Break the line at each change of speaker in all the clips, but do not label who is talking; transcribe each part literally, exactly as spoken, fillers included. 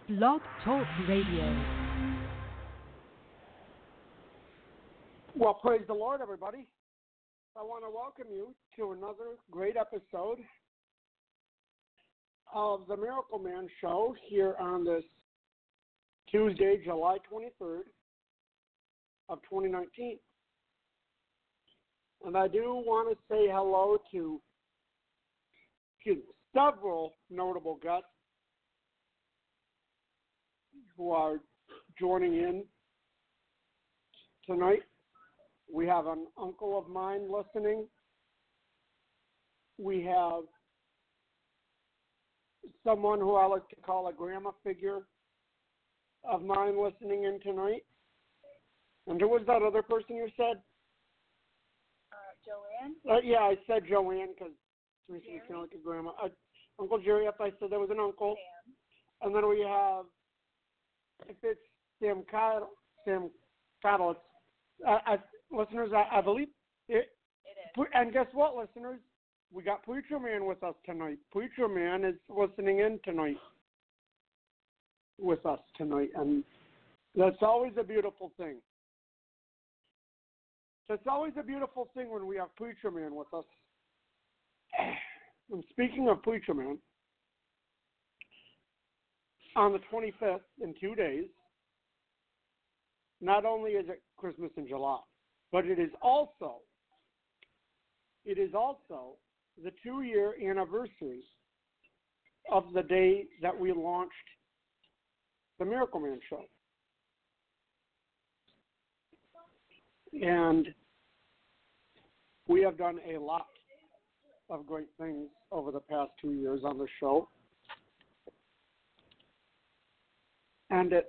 Blog Talk Radio.
Well, praise the Lord, everybody. I want to welcome you to another great episode of the Miracle Man Show here on this Tuesday, July twenty-third of twenty nineteen. And I do want to say hello to excuse me, several notable guests who are joining in tonight. We have an uncle of mine listening. We have someone who I like to call a grandma figure of mine listening in tonight. And who was that other person you said?
Uh, Joanne?
Uh, yeah, I said Joanne because to me she sounded like a grandma. Uh, Uncle Jerry, if I said there was an uncle.
Sam.
And then we have, if it's Sam Cottle, Sam Cottle, I, I, listeners, I, I believe it.
It is.
And guess what, listeners? We got Preacher Man with us tonight. Preacher Man is listening in tonight with us tonight, and that's always a beautiful thing. It's always a beautiful thing when we have Preacher Man with us. And speaking of Preacher Man, on the twenty-fifth, in two days, not only is it Christmas in July, but it is also it is also the two-year anniversary of the day that we launched the Miracle Man Show. And we have done a lot of great things over the past two years on the show. And it's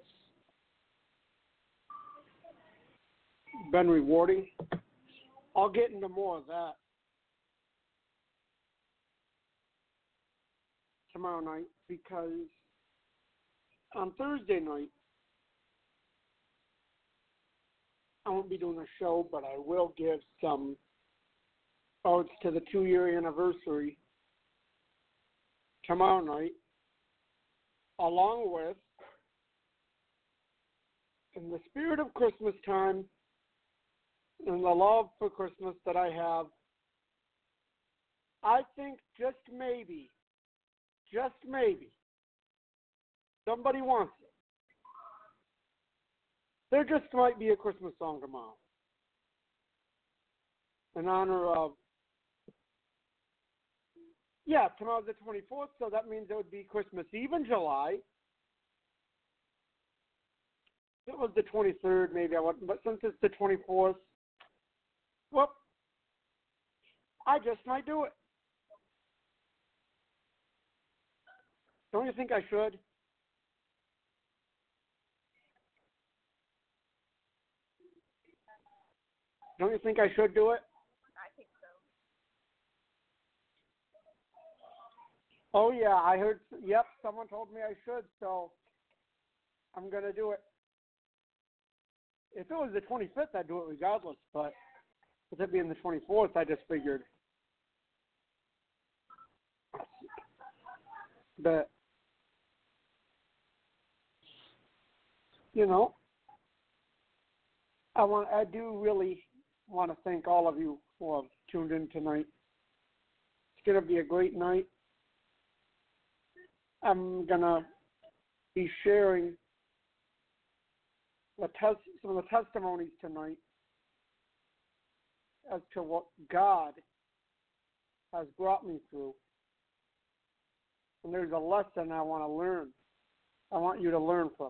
been rewarding. I'll get into more of that tomorrow night because on Thursday night, I won't be doing a show, but I will give some odes to the two-year anniversary tomorrow night, along with, in the spirit of Christmas time and the love for Christmas that I have, I think just maybe, just maybe, somebody wants it. There just might be a Christmas song tomorrow in honor of, yeah, tomorrow's the twenty-fourth, so that means it would be Christmas Eve in July. If it was the twenty-third, maybe I wouldn't, but since it's the twenty-fourth, well, I just might do it. Don't you think I should? Don't you think I should do it?
I think so.
Oh, yeah, I heard, yep, someone told me I should, so I'm going to do it. If it was the twenty-fifth, I'd do it regardless, but with it being the twenty-fourth, I just figured that, you know, I want, I do really want to thank all of you who have tuned in tonight. It's going to be a great night. I'm going to be sharing the tes- some of the testimonies tonight as to what God has brought me through. And there's a lesson I want to learn. I want you to learn from,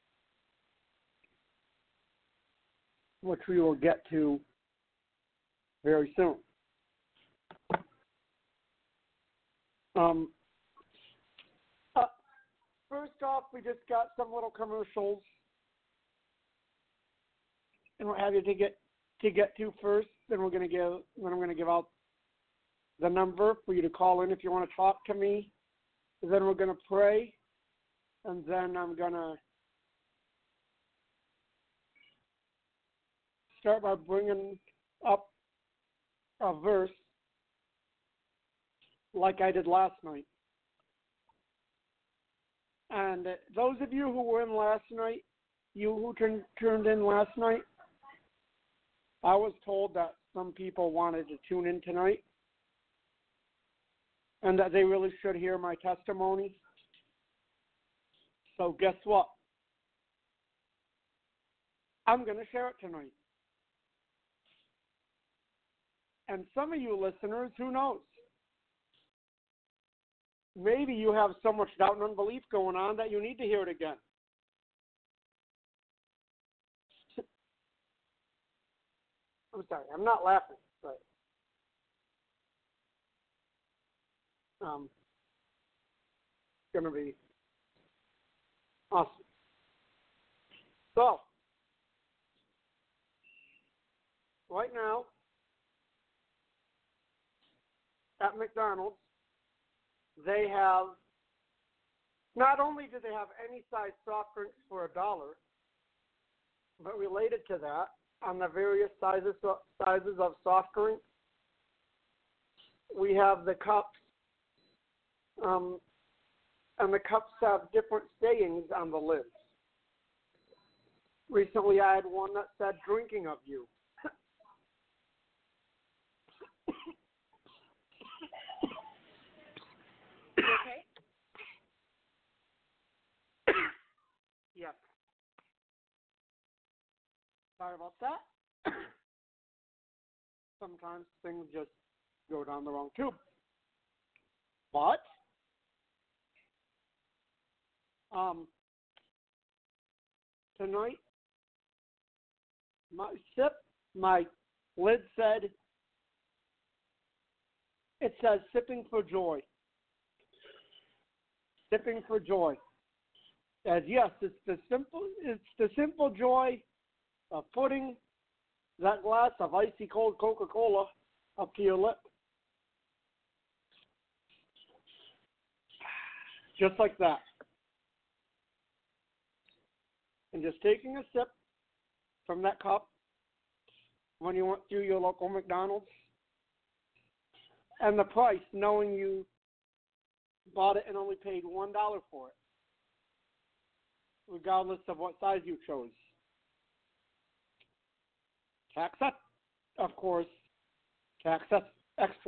which we will get to very soon. Um, uh, first off, we just got some little commercials, and what have you to get to get to first. Then we're going to give. Then I'm going to give out the number for you to call in if you want to talk to me. And then we're going to pray, and then I'm going to start by bringing up a verse like I did last night. And those of you who were in last night, you who turned turned in last night, I was told that some people wanted to tune in tonight and that they really should hear my testimony. So guess what? I'm going to share it tonight. And some of you listeners, who knows? Maybe you have so much doubt and unbelief going on that you need to hear it again. I'm sorry, I'm not laughing, but um, it's going to be awesome. So, right now, at McDonald's, they have, not only do they have any size soft drinks for a dollar, but related to that, on the various sizes sizes of soft drinks, we have the cups, um, and the cups have different sayings on the lids. Recently, I had one that said "drinking of you."
Okay.
Yes. Sorry about that. Sometimes things just go down the wrong tube. But um, tonight, my sip, my lid said, it says "sipping for joy." Sipping for joy. As yes, it's the simple, it's the simple joy of putting that glass of icy cold Coca-Cola up to your lip. Just like that. And just taking a sip from that cup when you went through your local McDonald's. And the price, knowing you bought it and only paid one dollar for it, regardless of what size you chose. Tax, of course, tax extra.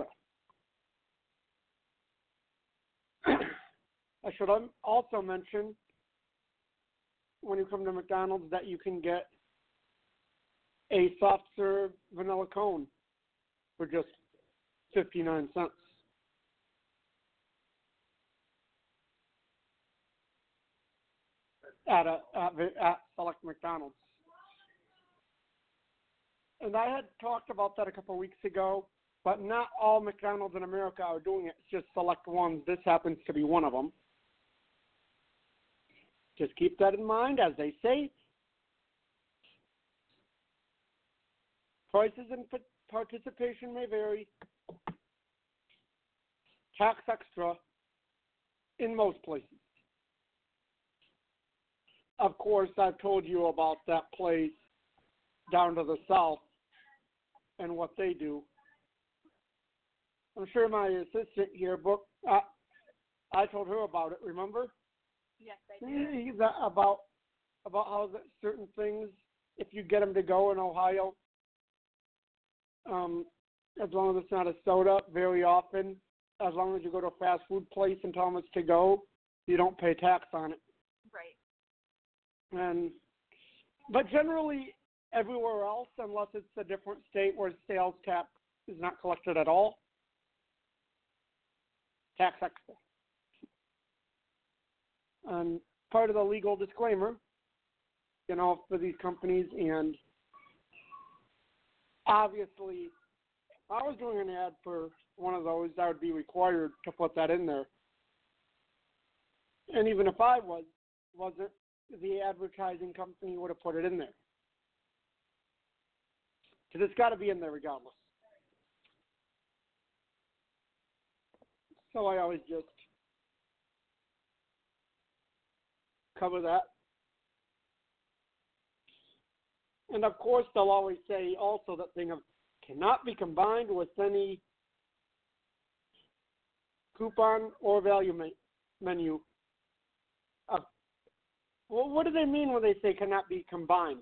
I should also mention, when you come to McDonald's, that you can get a soft serve vanilla cone for just fifty-nine cents. At a at, at select McDonald's. And I had talked about that a couple of weeks ago, but not all McDonald's in America are doing it. It's just select ones. This happens to be one of them. Just keep that in mind. As they say, prices and participation may vary. Tax extra in most places. Of course, I've told you about that place down to the south and what they do. I'm sure my assistant here, Brooke, uh, I told her about it, remember?
Yes, I do.
That about, about how that certain things, if you get them to go in Ohio, um, as long as it's not a soda, very often, as long as you go to a fast food place and tell them it's to go, you don't pay tax on it.
Right.
And but generally everywhere else, unless it's a different state where sales tax is not collected at all, tax extra. And part of the legal disclaimer, you know, for these companies, and obviously, if I was doing an ad for one of those, I would be required to put that in there. And even if I was, wasn't, the advertising company would have put it in there. Because it's got to be in there regardless. So I always just cover that. And of course, they'll always say also that thing of cannot be combined with any coupon or value me- menu. Of Well, what do they mean when they say cannot be combined?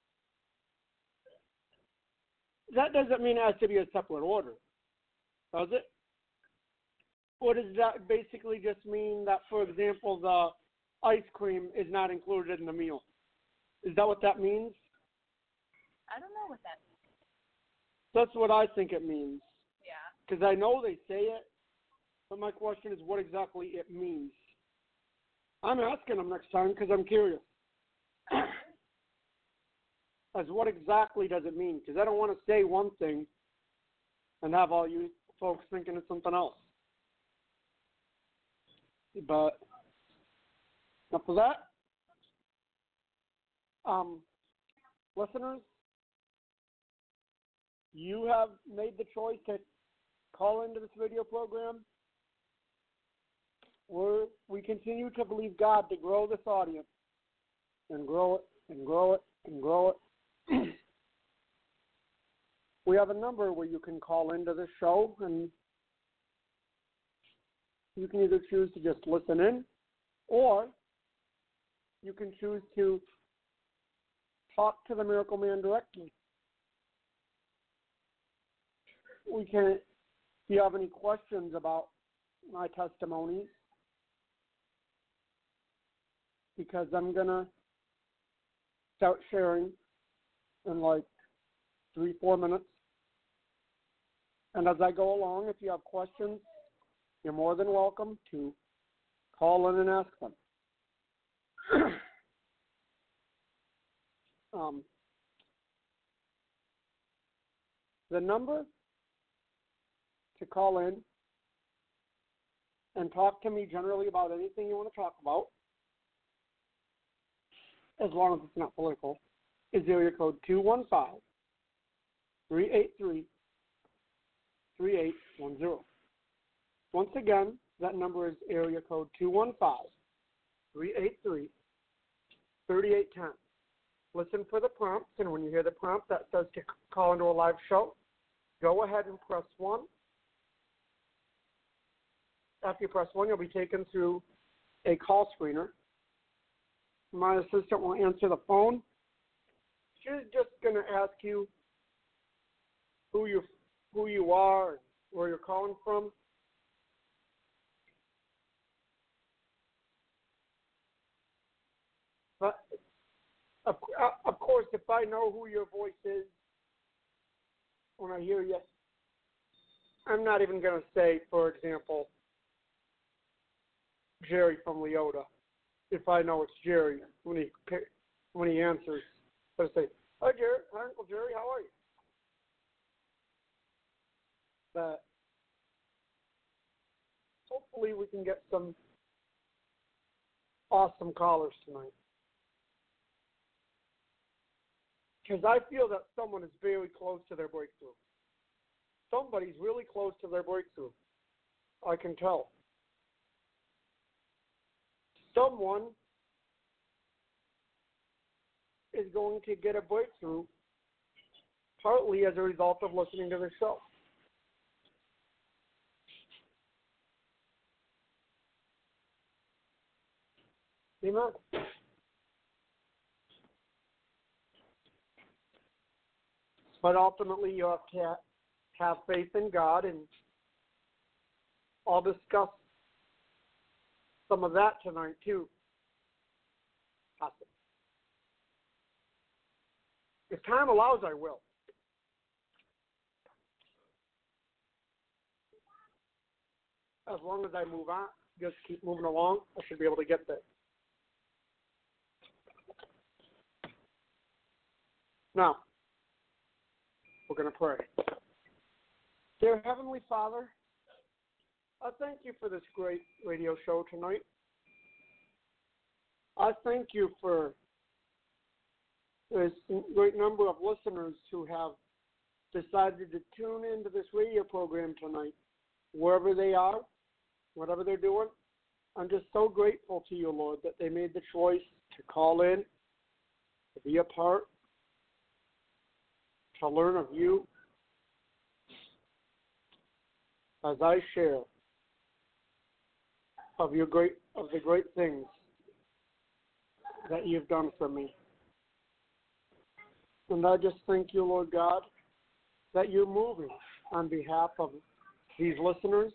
That doesn't mean it has to be a separate order, does it? Or does that basically just mean that, for example, the ice cream is not included in the meal? Is that what that means?
I don't know what that means.
That's what I think it means.
Yeah.
Because I know they say it, but my question is what exactly it means. I'm asking them next time because I'm curious. As what exactly does it mean? Because I don't want to say one thing and have all you folks thinking it's something else. But enough of that. Um, listeners, you have made the choice to call into this video program. We're, we continue to believe God to grow this audience and grow it and grow it and grow it. We have a number where you can call into this show, and you can either choose to just listen in, or you can choose to talk to the Miracle Man directly. We can, if you have any questions about my testimonies, because I'm going to start sharing in like three, four minutes. And as I go along, if you have questions, you're more than welcome to call in and ask them. um, the number to call in and talk to me generally about anything you want to talk about, as long as it's not political, is area code two one five, three eight three, three eight one zero. Once again, that number is area code two one five, three eight three, three eight one zero. Listen for the prompts, and when you hear the prompt that says to call into a live show, go ahead and press one. After you press one, you'll be taken through a call screener. My assistant will answer the phone. She's just going to ask you who you who you are and where you're calling from. But of, of course, if I know who your voice is when I hear you, I'm not even going to say, for example, Jerry from Leota. If I know it's Jerry when he when he answers, I say, "Hi, Jerry. Hi, Uncle Jerry. How are you?" But hopefully, we can get some awesome callers tonight, because I feel that someone is very close to their breakthrough. Somebody's really close to their breakthrough. I can tell. Someone is going to get a breakthrough partly as a result of listening to the show. Amen. But ultimately, you have to have faith in God, and I'll discuss some of that tonight, too. If time allows, I will. As long as I move on, just keep moving along, I should be able to get there. Now, we're going to pray. Dear Heavenly Father, I thank you for this great radio show tonight. I thank you for this great number of listeners who have decided to tune into this radio program tonight, wherever they are, whatever they're doing. I'm just so grateful to you, Lord, that they made the choice to call in, to be a part, to learn of you, as I share of your great of the great things that you've done for me. And I just thank you, Lord God, that you're moving on behalf of these listeners.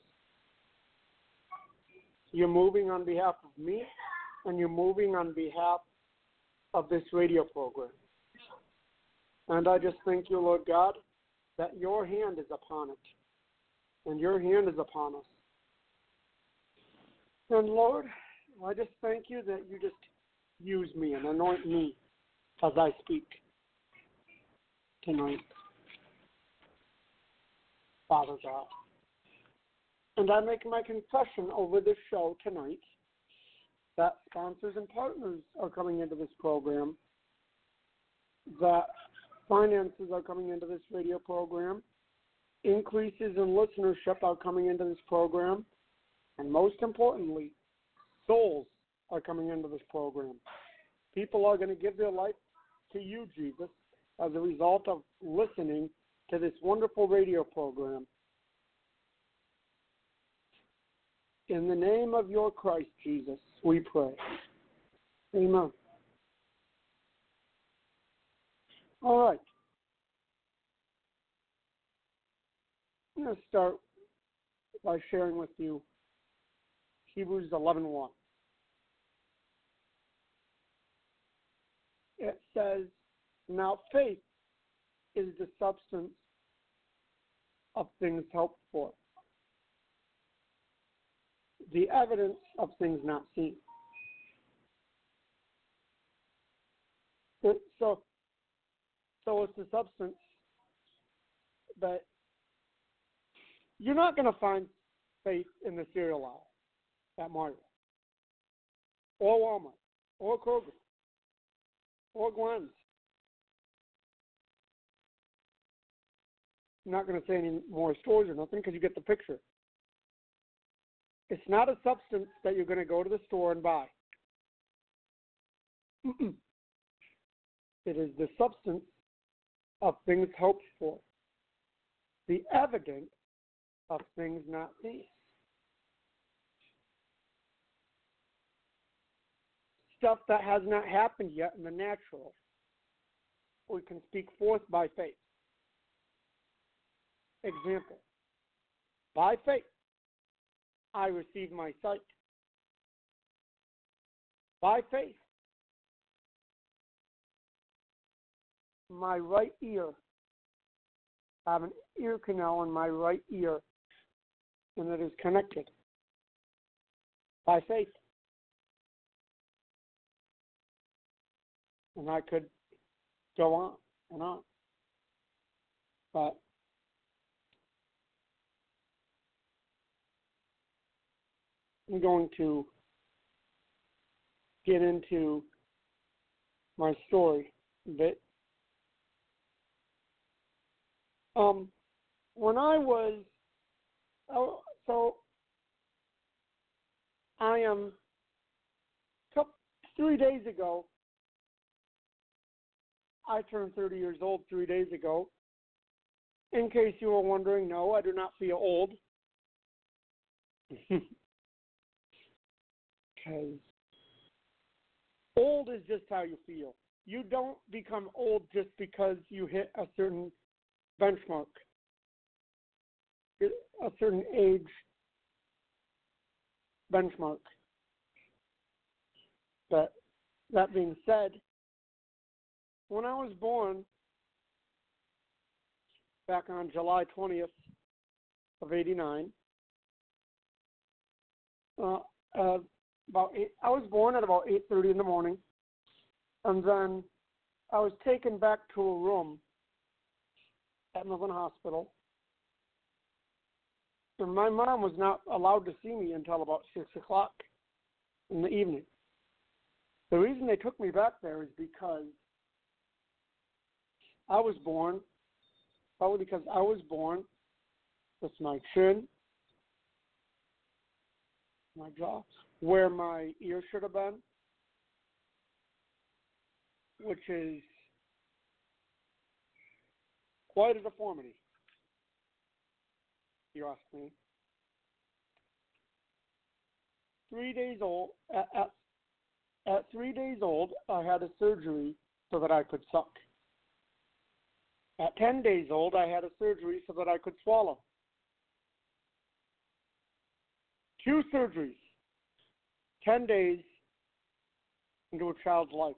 You're moving on behalf of me, and you're moving on behalf of this radio program. And I just thank you, Lord God, that your hand is upon it, and your hand is upon us. And Lord, I just thank you that you just use me and anoint me as I speak tonight, Father God. And I make my confession over this show tonight that sponsors and partners are coming into this program, that finances are coming into this radio program, increases in listenership are coming into this program, and most importantly, souls are coming into this program. People are going to give their life to you, Jesus, as a result of listening to this wonderful radio program. In the name of your Christ, Jesus, we pray. Amen. All right. I'm going to start by sharing with you Hebrews eleven one. It says, now faith is the substance of things hoped for, the evidence of things not seen. So, so it's the substance that you're not going to find faith in the cereal aisle at Mario, or Walmart, or Kroger, or Glenn's. I'm not going to say any more stores or nothing because you get the picture. It's not a substance that you're going to go to the store and buy. Mm-mm. It is the substance of things hoped for, the evidence of things not seen. Stuff that has not happened yet in the natural, we can speak forth by faith. Example, by faith, I receive my sight. By faith, my right ear, I have an ear canal in my right ear, and it is connected. By faith. And I could go on and on. But I'm going to get into my story a bit. Um, when I was, oh, so I am, couple, three days ago, I turned thirty years old three days ago. In case you were wondering, no, I do not feel old. Because old is just how you feel. You don't become old just because you hit a certain benchmark, a certain age benchmark. But that being said, when I was born back on July twentieth of eighty-nine, uh, uh, about eight, I was born at about eight thirty in the morning, and then I was taken back to a room at Midland Hospital, and my mom was not allowed to see me until about six o'clock in the evening. The reason they took me back there is because I was born, probably because I was born with my chin, my jaw, where my ear should have been, which is quite a deformity, if you ask me. Three days old, at, at At three days old, I had a surgery so that I could suck. At ten days old, I had a surgery so that I could swallow. Two surgeries, ten days into a child's life.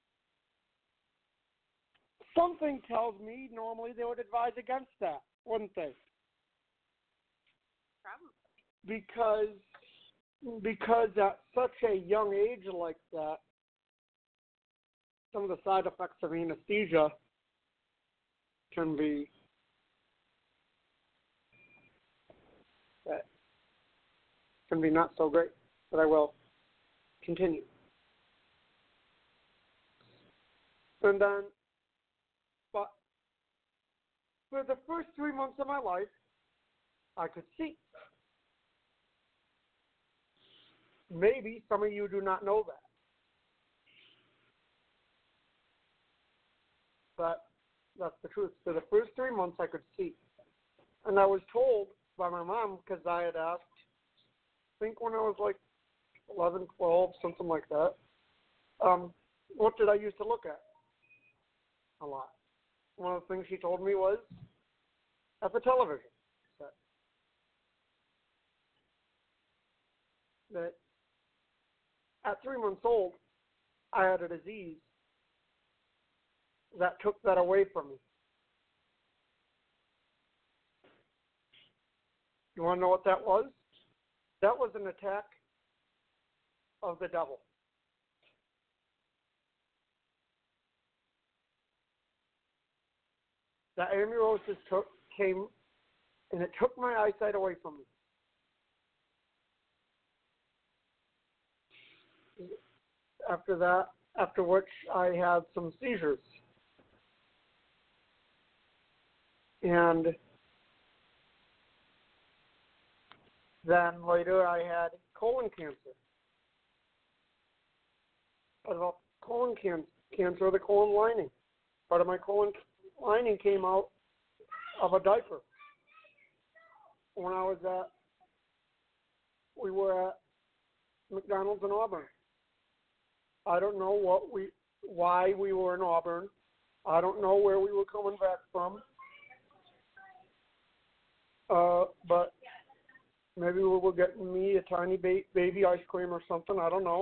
Something tells me normally they would advise against that, wouldn't they?
Probably.
Because because at such a young age like that, some of the side effects of anesthesia can be that can be not so great. But I will continue. And then, but for the first three months of my life, I could see. Maybe some of you do not know that. But that's the truth. For the first three months, I could see. And I was told by my mom, because I had asked, I think when I was like eleven, twelve, something like that, um, what did I used to look at? A lot. One of the things she told me was at the television set. That at three months old, I had a disease that took that away from me. You want to know what that was? That was an attack of the devil. That amaurosis took, came, and it took my eyesight away from me. After that, after which I had some seizures. And then later I had colon cancer. I developed colon can- cancer of the colon lining. Part of my colon lining came out of a diaper. When I was at, we were at McDonald's in Auburn. I don't know what we, why we were in Auburn. I don't know where we were coming back from. Uh, but maybe we were getting me a tiny ba- baby ice cream or something. I don't know.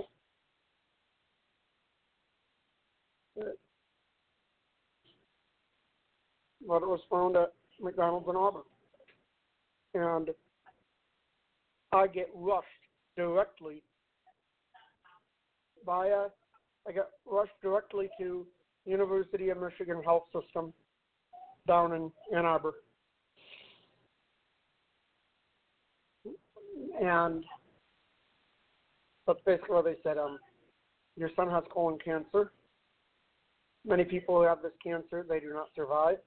But it was found at McDonald's in Auburn. And I get rushed directly by a, I got rushed directly to University of Michigan Health System down in Ann Arbor. And that's basically what they said. Um, your son has colon cancer. Many people who have this cancer, they do not survive.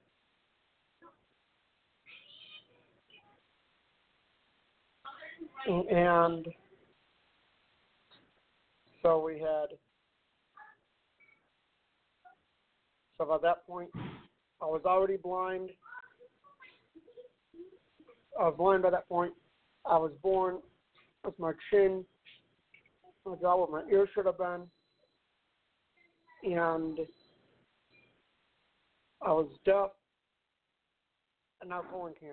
And so we had, so by that point, I was already blind. I was blind by that point. I was born with my chin, my jaw where my ear should have been, and I was deaf, and now colon cancer.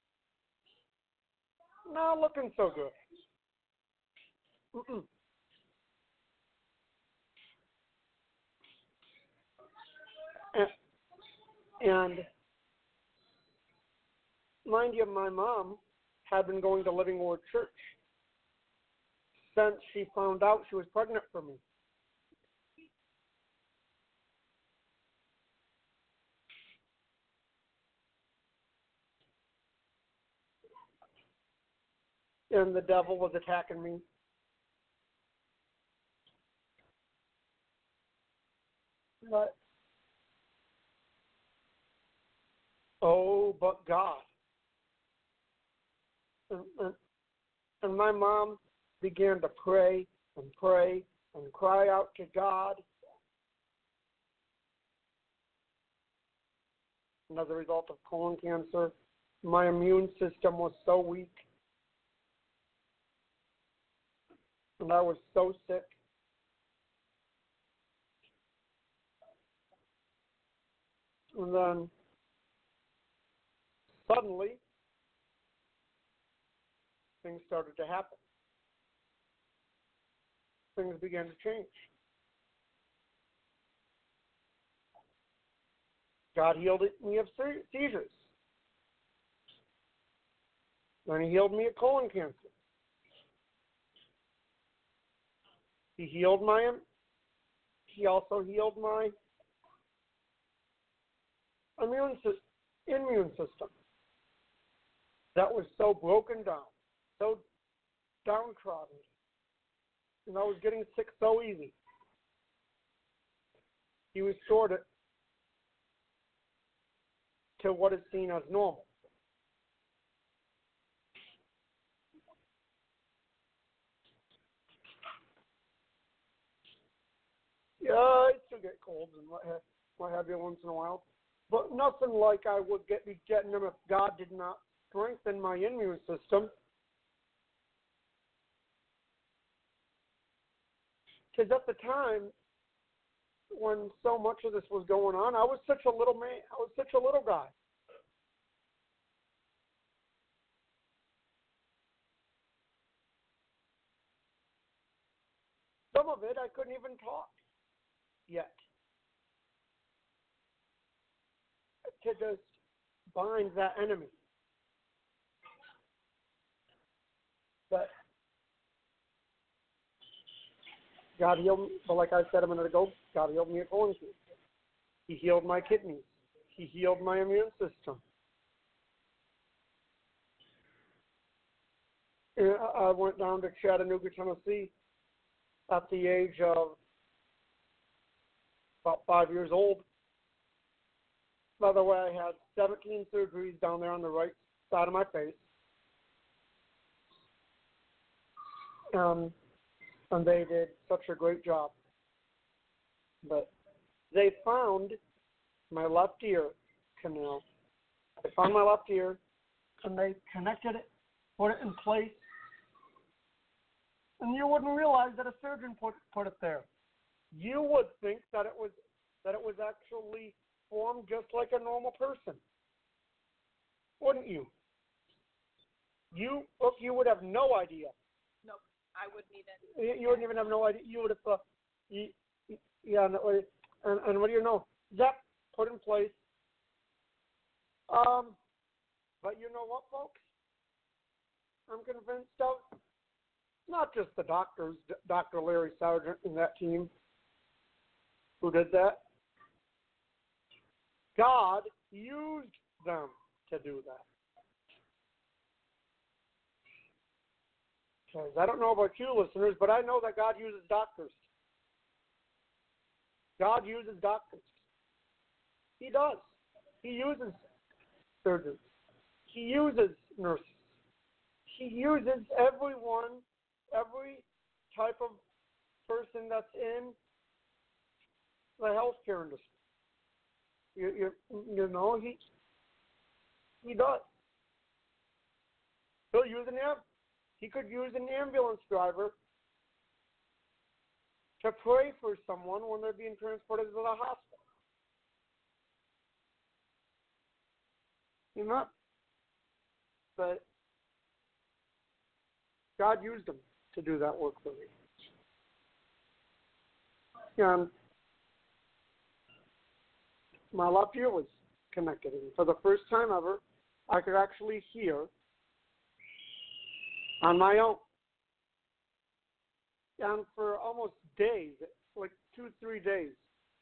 Not looking so good. Mm-mm. And, and mind you, my mom had been going to Living Word Church since she found out she was pregnant for me. And the devil was attacking me. But, oh, but God. And, and, and my mom began to pray and pray and cry out to God. And as a result of colon cancer, my immune system was so weak. And I was so sick. And then suddenly, things started to happen. Things began to change. God healed me of seizures. Then he healed me of colon cancer. He healed my, he also healed my immune, immune system that was so broken down, so downtrodden, and I was getting sick so easy. He restored it to what is seen as normal. Yeah, I still get colds and what have, what have you once in a while, but nothing like I would get be getting them if God did not strengthen my immune system. Because at the time, when so much of this was going on, I was such a little man. I was such a little guy. Some of it I couldn't even talk yet. To just bind that enemy. But God healed me, but like I said a minute ago, God healed me of colon cancer. He healed my kidneys. He healed my immune system. And I went down to Chattanooga, Tennessee at the age of about five years old. By the way, I had seventeen surgeries down there on the right side of my face. Um, and they did such a great job. But they found my left ear canal. They found my left ear, and they connected it, put it in place, and you wouldn't realize that a surgeon put put it there. You would think that it was that it was actually formed just like a normal person, wouldn't you? You look, you would have no idea.
Nope, I wouldn't even.
You, you wouldn't even have no idea. You would have thought, you, yeah, no, and, and what do you know? Zap, put in place. Um, but you know what, folks? I'm convinced of not just the doctors, Doctor Larry Sargent and that team who did that. God used them to do that. Because I don't know about you listeners, but I know that God uses doctors. God uses doctors. He does. He uses surgeons. He uses nurses. He uses everyone, every type of person that's in the healthcare industry. You, you, you know, he he does. He'll use an am- He could use an ambulance driver to pray for someone when they're being transported to the hospital. You know, but God used him to do that work for me. And my left ear was connected. And for the first time ever, I could actually hear on my own. And for almost days, like two, three days,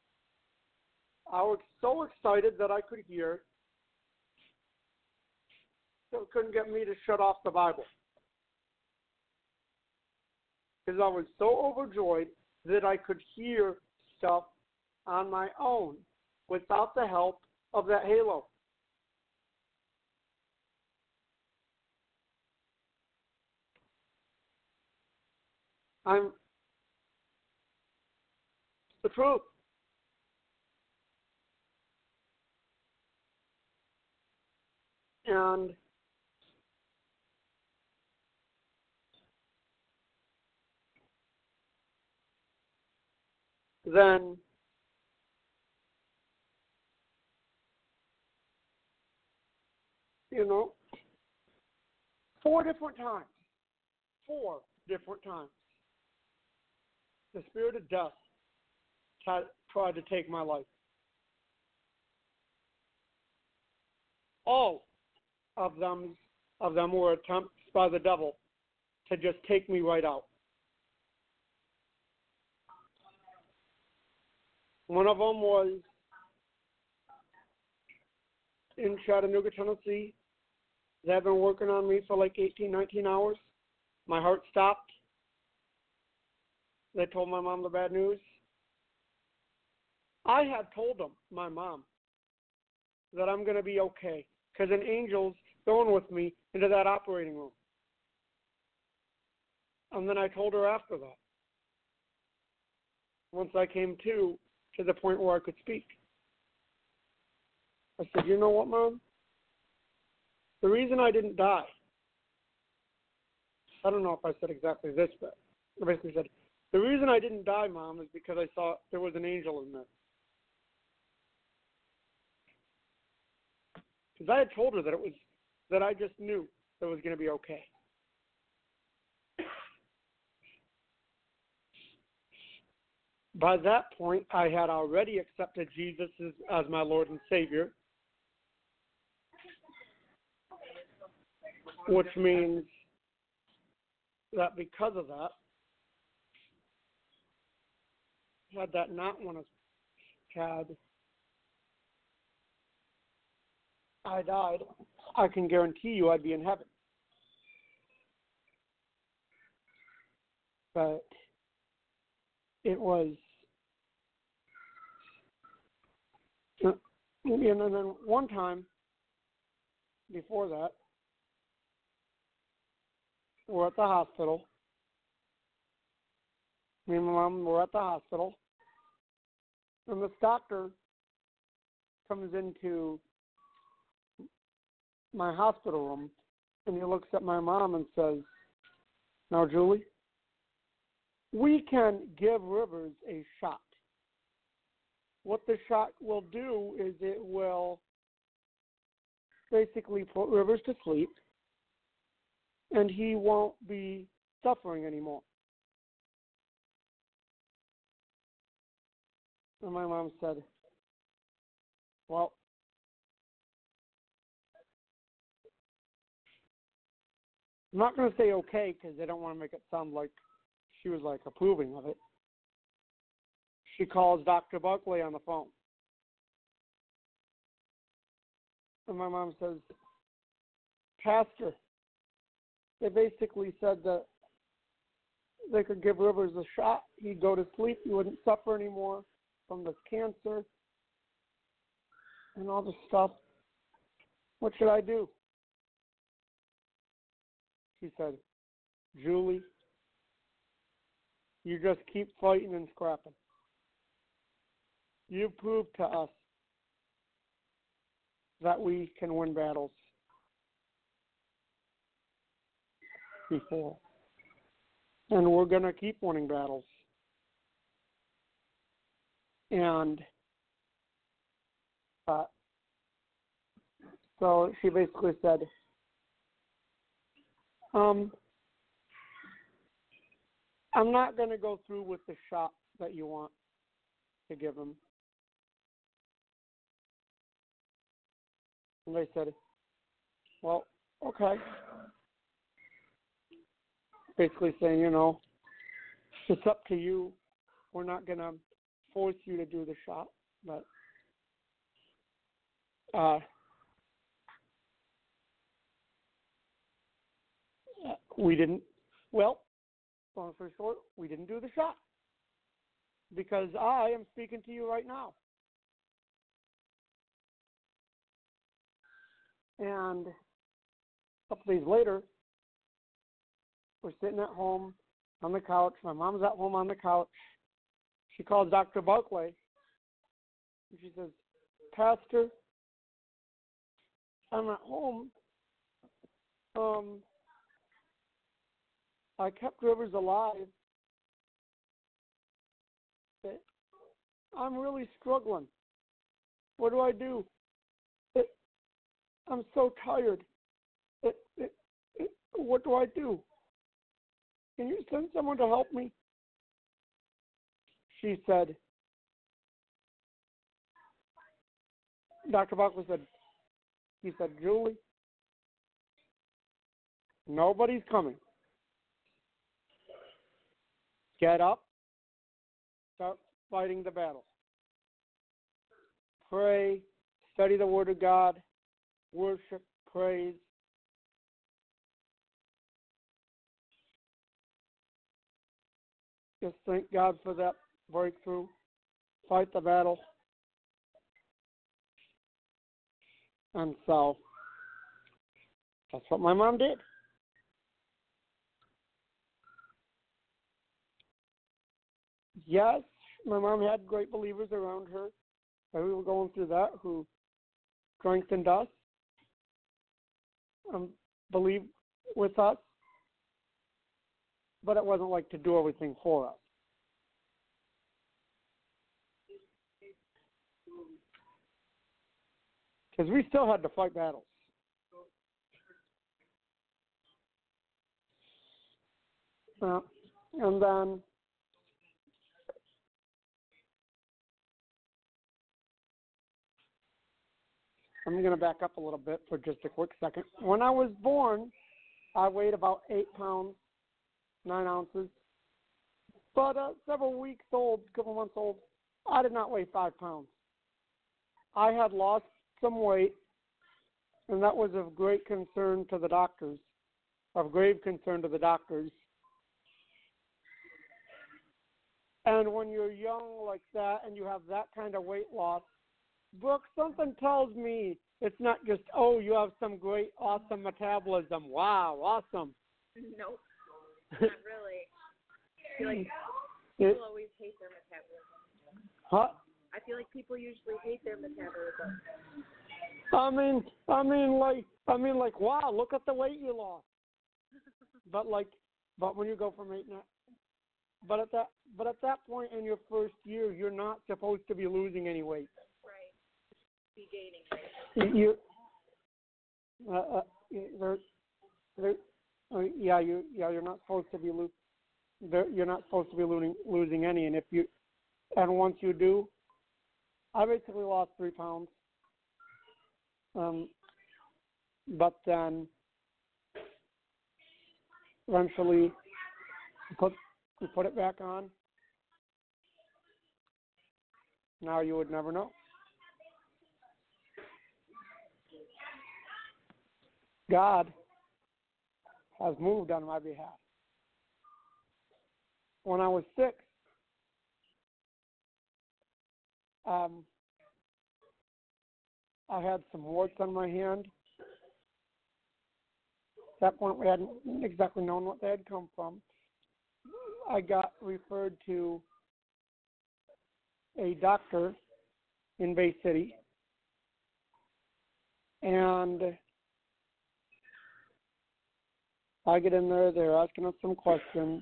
I was so excited that I could hear. So it couldn't get me to shut off the Bible. Because I was so overjoyed that I could hear stuff on my own without the help of that halo. I'm the truth. And then you know, four different times. Four different times. The spirit of death tried, tried to take my life. All of them, of them were attempts by the devil to just take me right out. One of them was in Chattanooga, Tennessee. They had been working on me for like eighteen, nineteen hours. My heart stopped. They told my mom the bad news. I had told them, my mom, that I'm going to be okay because an angel's going with me into that operating room. And then I told her after that, once I came to, to the point where I could speak. I said, you know what, Mom? The reason I didn't die, I don't know if I said exactly this, but I basically said, the reason I didn't die, Mom, is because I saw there was an angel in there. Because I had told her that it was, that I just knew it was going to be okay. By that point, I had already accepted Jesus as, as my Lord and Savior, which means that because of that, had that not one had I died, I can guarantee you I'd be in heaven. But it was, and then one time before that, we're at the hospital. Me and my mom were at the hospital, and this doctor comes into my hospital room, and he looks at my mom and says, now, Julie, we can give Rivers a shot. What the shot will do is it will basically put Rivers to sleep, and he won't be suffering anymore. And my mom said, well, I'm not going to say okay because they don't want to make it sound like she was like approving of it. She calls Doctor Buckley on the phone. And my mom says, Pastor, they basically said that they could give Rivers a shot. He'd go to sleep. He wouldn't suffer anymore from this cancer and all this stuff. What should I do? She said, Julie, you just keep fighting and scrapping. You proved to us that we can win battles before. And we're going to keep winning battles. And uh, so she basically said, um, I'm not going to go through with the shot that you want to give him. And they said, well, okay. Basically saying, you know, it's up to you. We're not going to force you to do the shot, but uh, we didn't, well, long story short, we didn't do the shot because I am speaking to you right now. And a couple days later, we're sitting at home on the couch. My mom's at home on the couch. She calls Doctor Buckley, and she says, Pastor, I'm at home. Um, I kept Rivers alive, but I'm really struggling. What do I do? It, I'm so tired. it, it, it, what do I do? Can you send someone to help me? She said, Doctor Buckley said, he said, Julie, nobody's coming. Get up, start fighting the battle. Pray, study the Word of God, worship, praise. Just thank God for that breakthrough. Fight the battle. And so that's what my mom did. Yes, my mom had great believers around her. And we were going through that who strengthened us, um, believed with us, but it wasn't like to do everything for us. Because we still had to fight battles. Uh, and then I'm going to back up a little bit for just a quick second. When I was born, I weighed about eight pounds, nine ounces. But uh, several weeks old, a couple months old, I did not weigh five pounds. I had lost some weight, and that was of great concern to the doctors, of grave concern to the doctors. And when you're young like that and you have that kind of weight loss, Brooke, something tells me it's not just, oh, you have some great, awesome metabolism. Wow, awesome.
Nope, not really. I feel like people it, always hate their metabolism.
Huh?
I feel like people usually hate their metabolism.
I mean, I mean, like, I mean, like, wow, look at the weight you lost. But like, but when you go from eight, nine, but at that, but at that point in your first year, you're not supposed to be losing any weight.
Right. Be gaining weight.
You, uh, uh, there, there, uh, yeah, you, yeah, you're not supposed to be losing. You're not supposed to be losing losing any, and if you, and once you do, I basically lost three pounds. Um, but then eventually you put you put it back on. Now you would never know. God has moved on my behalf. When I was six, um, I had some warts on my hand. At that point, we hadn't exactly known what they had come from. I got referred to a doctor in Bay City, and I get in there, they're asking us some questions,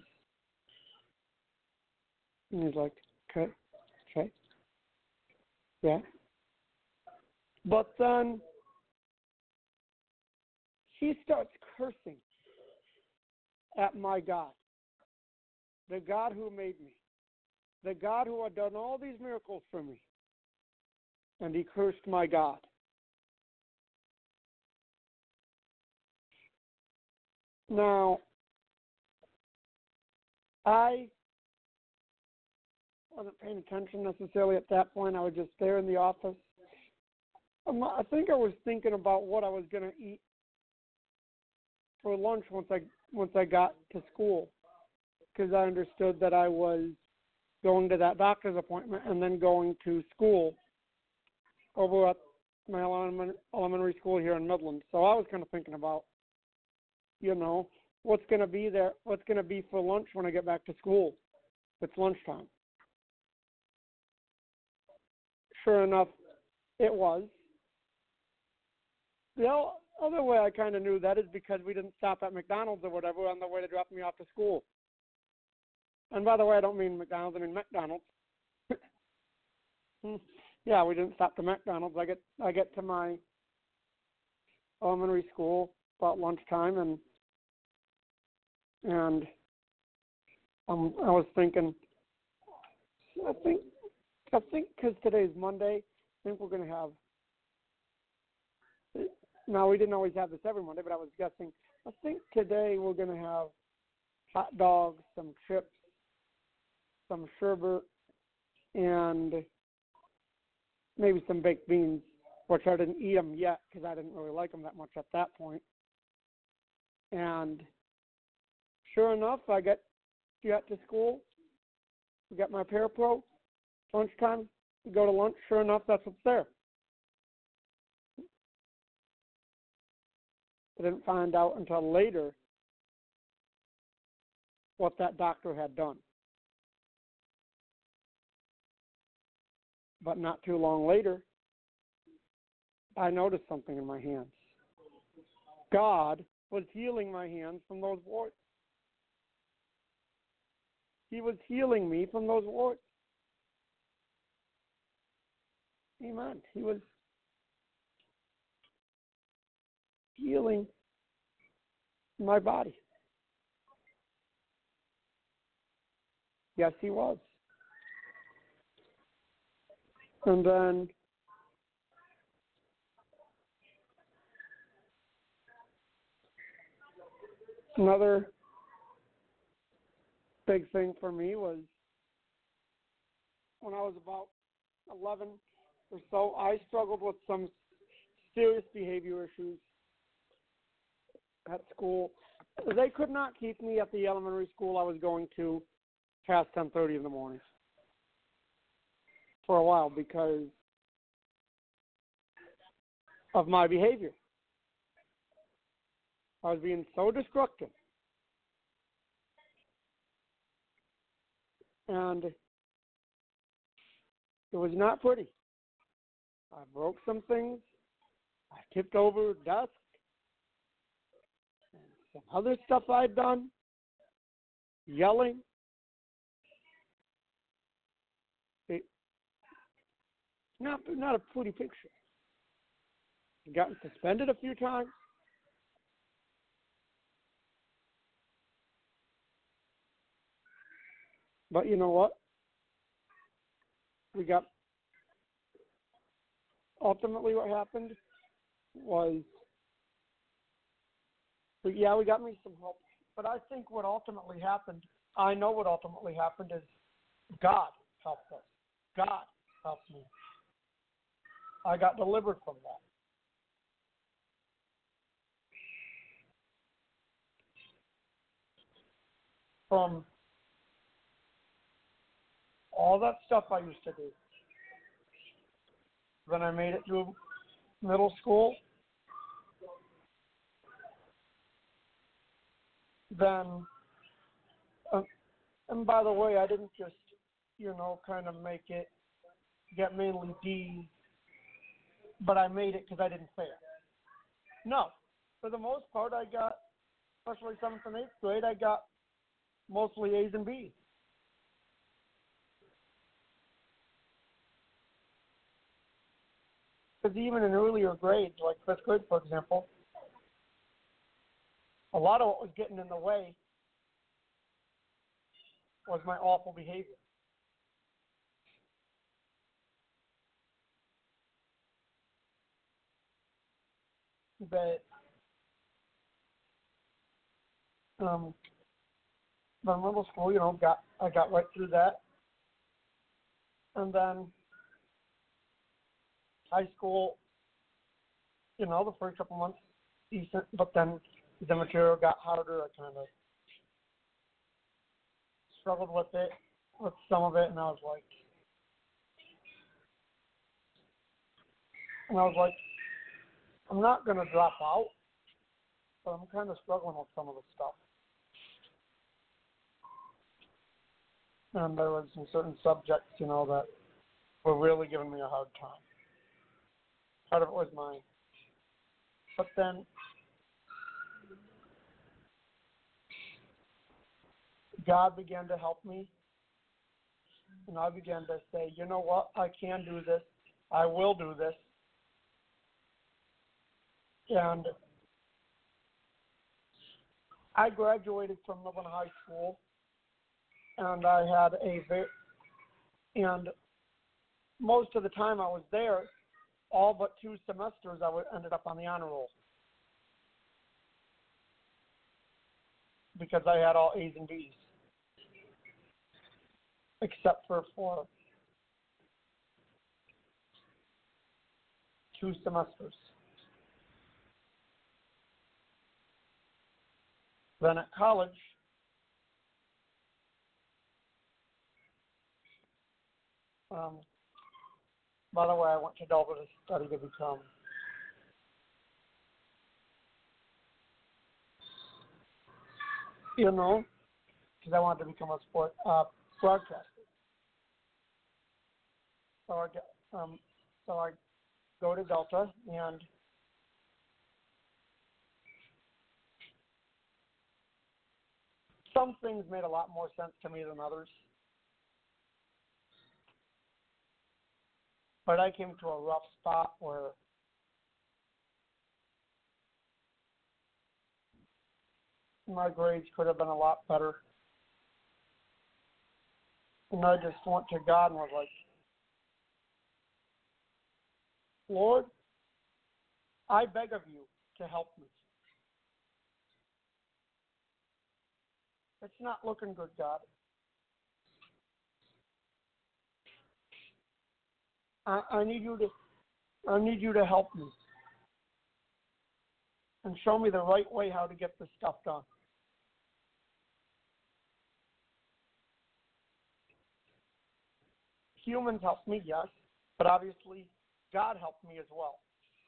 and he's like, okay, okay, yeah. But then he starts cursing at my God, the God who made me, the God who had done all these miracles for me. And he cursed my God. Now, I wasn't paying attention necessarily at that point. I was just there in the office. Um, I think I was thinking about what I was going to eat for lunch once I once I got to school, because I understood that I was going to that doctor's appointment and then going to school over at my elementary school here in Midland. So I was kind of thinking about, you know, what's going to be there, what's going to be for lunch when I get back to school. It's lunchtime. Sure enough, it was. The other way I kind of knew that is because we didn't stop at McDonald's or whatever on the way to drop me off to school. And by the way, I don't mean McDonald's, I mean McDonald's. Yeah, we didn't stop to McDonald's. I get I get to my elementary school, about lunchtime, and and um, I was thinking, I think, I think because today's Monday, I think we're going to have. Now, we didn't always have this every Monday, but I was guessing. I think today we're going to have hot dogs, some chips, some sherbet, and maybe some baked beans, which I didn't eat them yet because I didn't really like them that much at that point. And sure enough, I get got to school. We got my parapro. Lunchtime, we go to lunch. Sure enough, that's what's there. I didn't find out until later what that doctor had done. But not too long later, I noticed something in my hands. God was healing my hands from those warts. He was healing me from those warts. Amen. He was healing my body. Yes, he was. And then another big thing for me was when I was about eleven or so, I struggled with some serious behavior issues at school. They could not keep me at the elementary school I was going to past ten thirty in the morning for a while because of my behavior. I was being so destructive. And it was not pretty. I broke some things. I tipped over a desk. And some other stuff I'd done. Yelling. It, not, not a pretty picture. Gotten suspended a few times. But you know what? We got, ultimately what happened was, yeah, we got me some help. But I think what ultimately happened, I know what ultimately happened is God helped us. God helped me. I got delivered from that. From all that stuff I used to do. Then I made it through middle school. Then, uh, and by the way, I didn't just, you know, kind of make it, get mainly D, but I made it because I didn't fail. No, for the most part, I got, especially seventh and eighth grade, I got mostly A's and B's. Because even in earlier grades, like fifth grade, for example, a lot of what was getting in the way was my awful behavior. But um, the middle school, you know, got I got right through that, and then high school, you know, the first couple months decent, but then the material got harder. I kind of struggled with it, with some of it, and I was like, and I was like, I'm not gonna drop out, but I'm kind of struggling with some of the stuff. And there was some certain subjects, you know, that were really giving me a hard time. Part of it was mine. But then God began to help me. And I began to say, you know what? I can do this. I will do this. And I graduated from Midland High School, and I had a very, and most of the time I was there, all but two semesters, I would, ended up on the honor roll because I had all A's and B's, except for for two semesters. Then at college, um, by the way, I went to Delta to study to become you know, because I wanted to become a sport uh, broadcaster. So I get, um, so I go to Delta, and some things made a lot more sense to me than others. But I came to a rough spot where my grades could have been a lot better. And I just went to God and was like, Lord, I beg of you to help me. It's not looking good, God. I, I need you to I need you to help me and show me the right way how to get this stuff done. Humans helped me, yes, but obviously God helped me as well.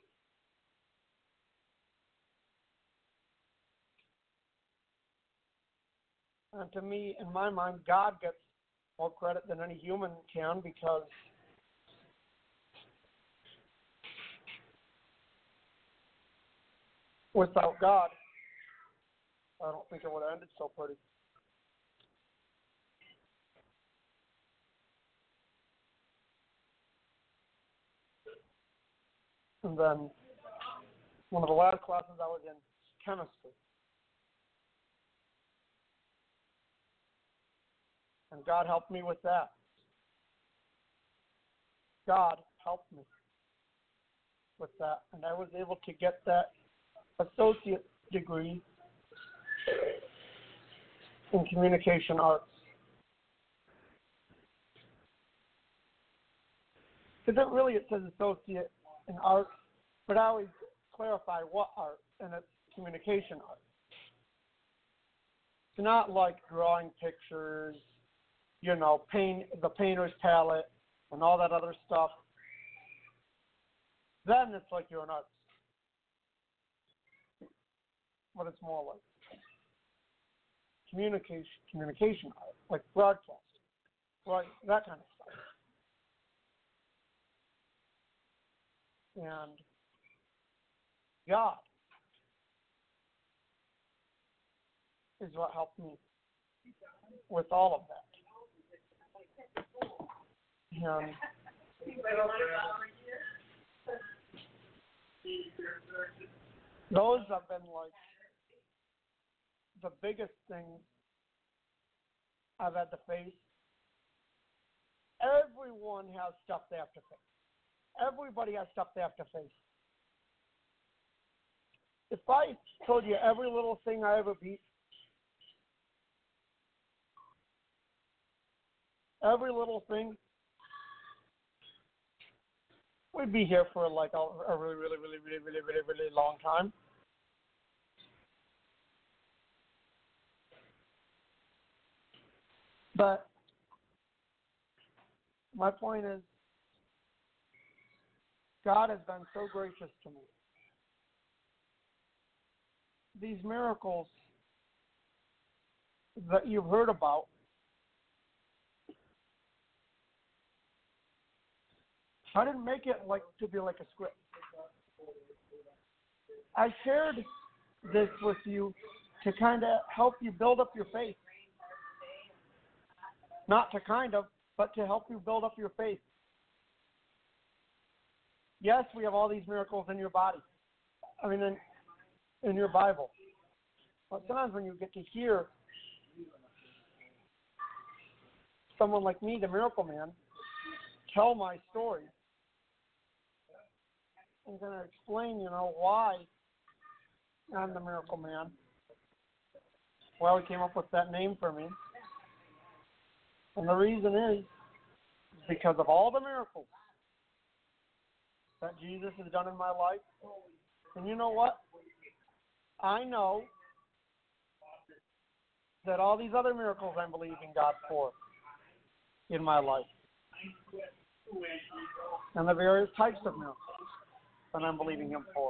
And to me, in my mind, God gets more credit than any human can, because without God, I don't think it would have ended so pretty. And then one of the last classes I was in, chemistry. And God helped me with that. God helped me with that. And I was able to get that associate degree in communication arts. Because it really, it says associate in art, but I always clarify what art, and it's communication art. It's not like drawing pictures, you know, paint the painter's palette and all that other stuff. Then it's like you're an artist. But it's more like communication communication art, like broadcasting, like that kind of stuff. And God is what helped me with all of that. And those have been like the biggest things I've had to face. Everyone has stuff they have to face. Everybody has stuff they have to face. If I told you every little thing I ever beat, every little thing, we'd be here for like a, a really, really, really, really, really, really, really long time. But my point is, God has been so gracious to me. These miracles that you've heard about, I didn't make it like to be like a script. I shared this with you to kind of help you build up your faith. Not to kind of, but to help you build up your faith. Yes, we have all these miracles in your body. I mean, in, in your Bible. But sometimes when you get to hear someone like me, the Miracle Man, tell my story, I'm going to explain, you know, why I'm the Miracle Man, why we came up with that name for me. And the reason is because of all the miracles that Jesus has done in my life. And you know what? I know that all these other miracles I'm believing God for in my life, and the various types of miracles that I'm believing Him for,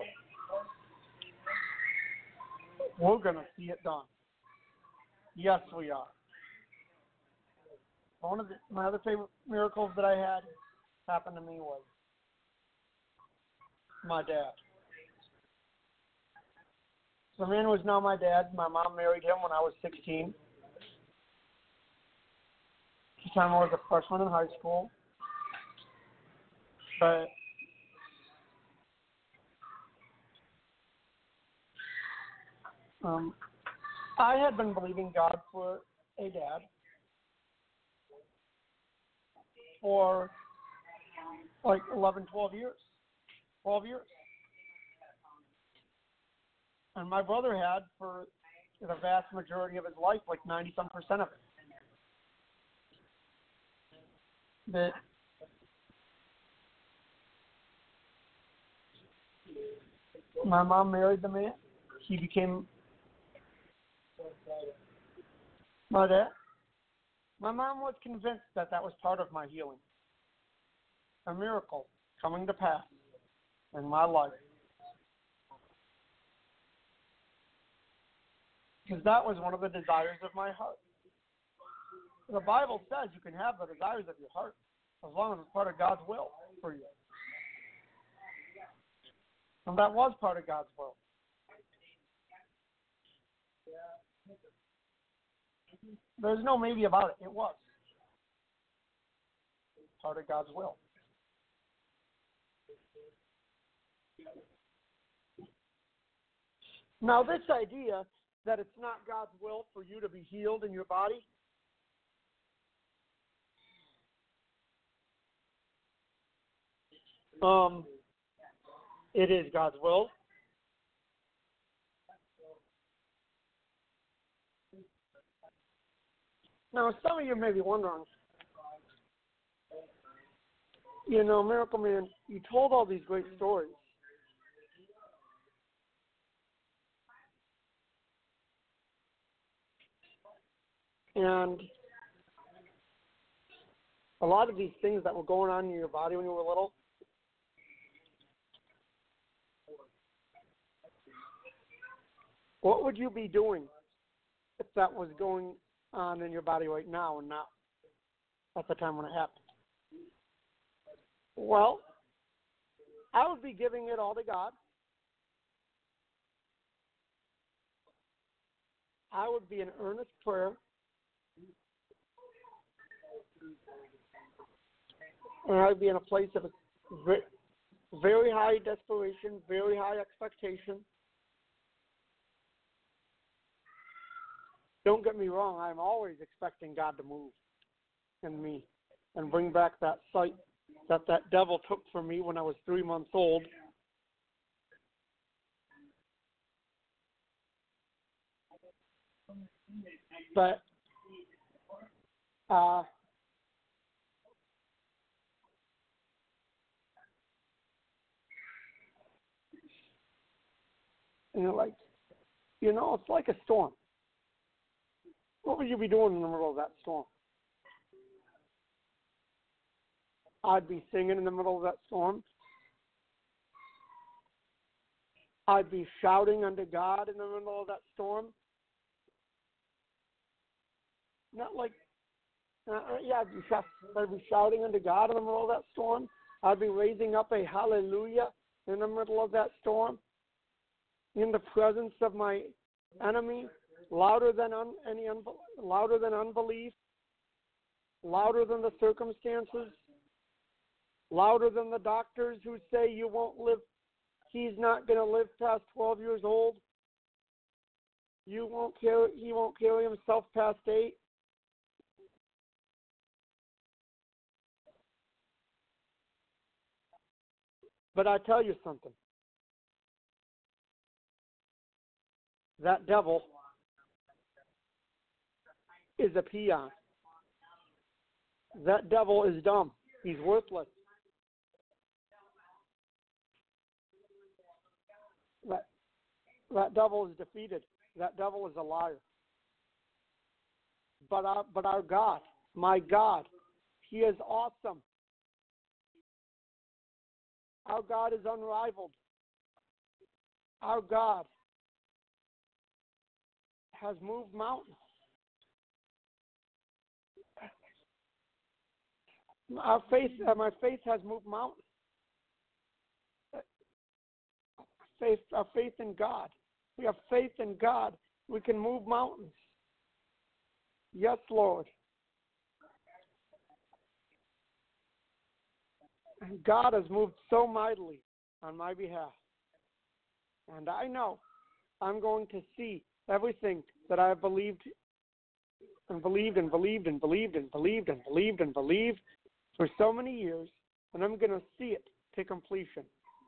we're going to see it done. Yes, we are. One of the, my other favorite miracles that I had happened to me was my dad. The man who is now my dad, my mom married him when I was sixteen. At the time I was a freshman in high school. But um, I had been believing God for a dad for like eleven, twelve years. twelve years. And my brother had for the vast majority of his life, like ninety-some percent of it. That my mom married the man. He became my dad. My mom was convinced that that was part of my healing. A miracle coming to pass in my life. Because that was one of the desires of my heart. The Bible says you can have the desires of your heart as long as it's part of God's will for you. And that was part of God's will. There's no maybe about it. It was part of God's will. Now, this idea that it's not God's will for you to be healed in your body, um, it is God's will. Now, some of you may be wondering, you know, Miracle Man, you told all these great stories. And a lot of these things that were going on in your body when you were little, what would you be doing if that was going on in your body right now and not at the time when it happened? Well, I would be giving it all to God. I would be in earnest prayer. And I'd be in a place of very high desperation, very high expectation. Don't get me wrong, I'm always expecting God to move in me and bring back that sight that that devil took from me when I was three months old. But uh, you know, like, you know, it's like a storm. What would you be doing in the middle of that storm? I'd be singing in the middle of that storm. I'd be shouting unto God in the middle of that storm. Not like, uh, yeah, I'd be, shout, I'd be shouting unto God in the middle of that storm. I'd be raising up a hallelujah in the middle of that storm, in the presence of my enemy, louder than un, any unbel- louder than unbelief, louder than the circumstances, louder than the doctors who say you won't live. He's not going to live past twelve years old. You won't carry. He won't carry himself past eight. But I tell you something. That devil is a peon. That devil is dumb. He's worthless. That, that devil is defeated. That devil is a liar. But our, but our God, my God, He is awesome. Our God is unrivaled. Our God has moved mountains. Our faith, uh, my faith has moved mountains. Faith, our faith in God. We have faith in God. We can move mountains. Yes, Lord. And God has moved so mightily on my behalf. And I know I'm going to see everything that I have believed and believed and believed and believed and believed and believed and believed for so many years, and I'm going to see it to completion.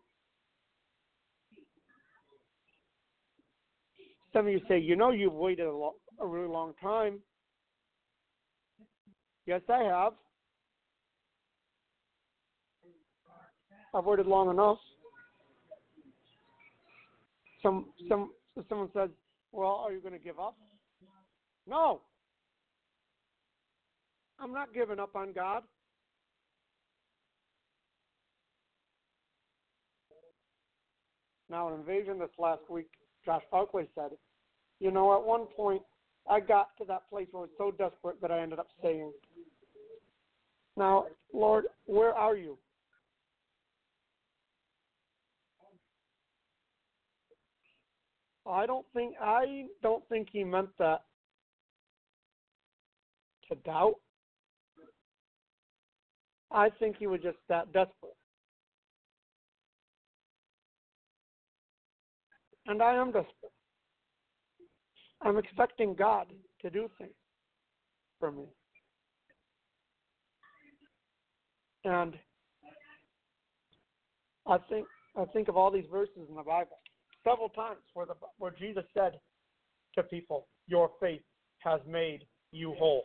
Some of you say, you know, you've waited a, lo- a really long time. Yes, I have. I've waited long enough. Some, some, someone says, well, are you going to give up? No. I'm not giving up on God. Now, an invasion this last week, Josh Barkley said, you know, at one point, I got to that place where I was so desperate that I ended up saying, now, Lord, where are you? I don't think I don't think he meant that to doubt. I think he was just that desperate. And I am desperate. I'm expecting God to do things for me. And I think I think of all these verses in the Bible several times where the where Jesus said to people, "Your faith has made you whole."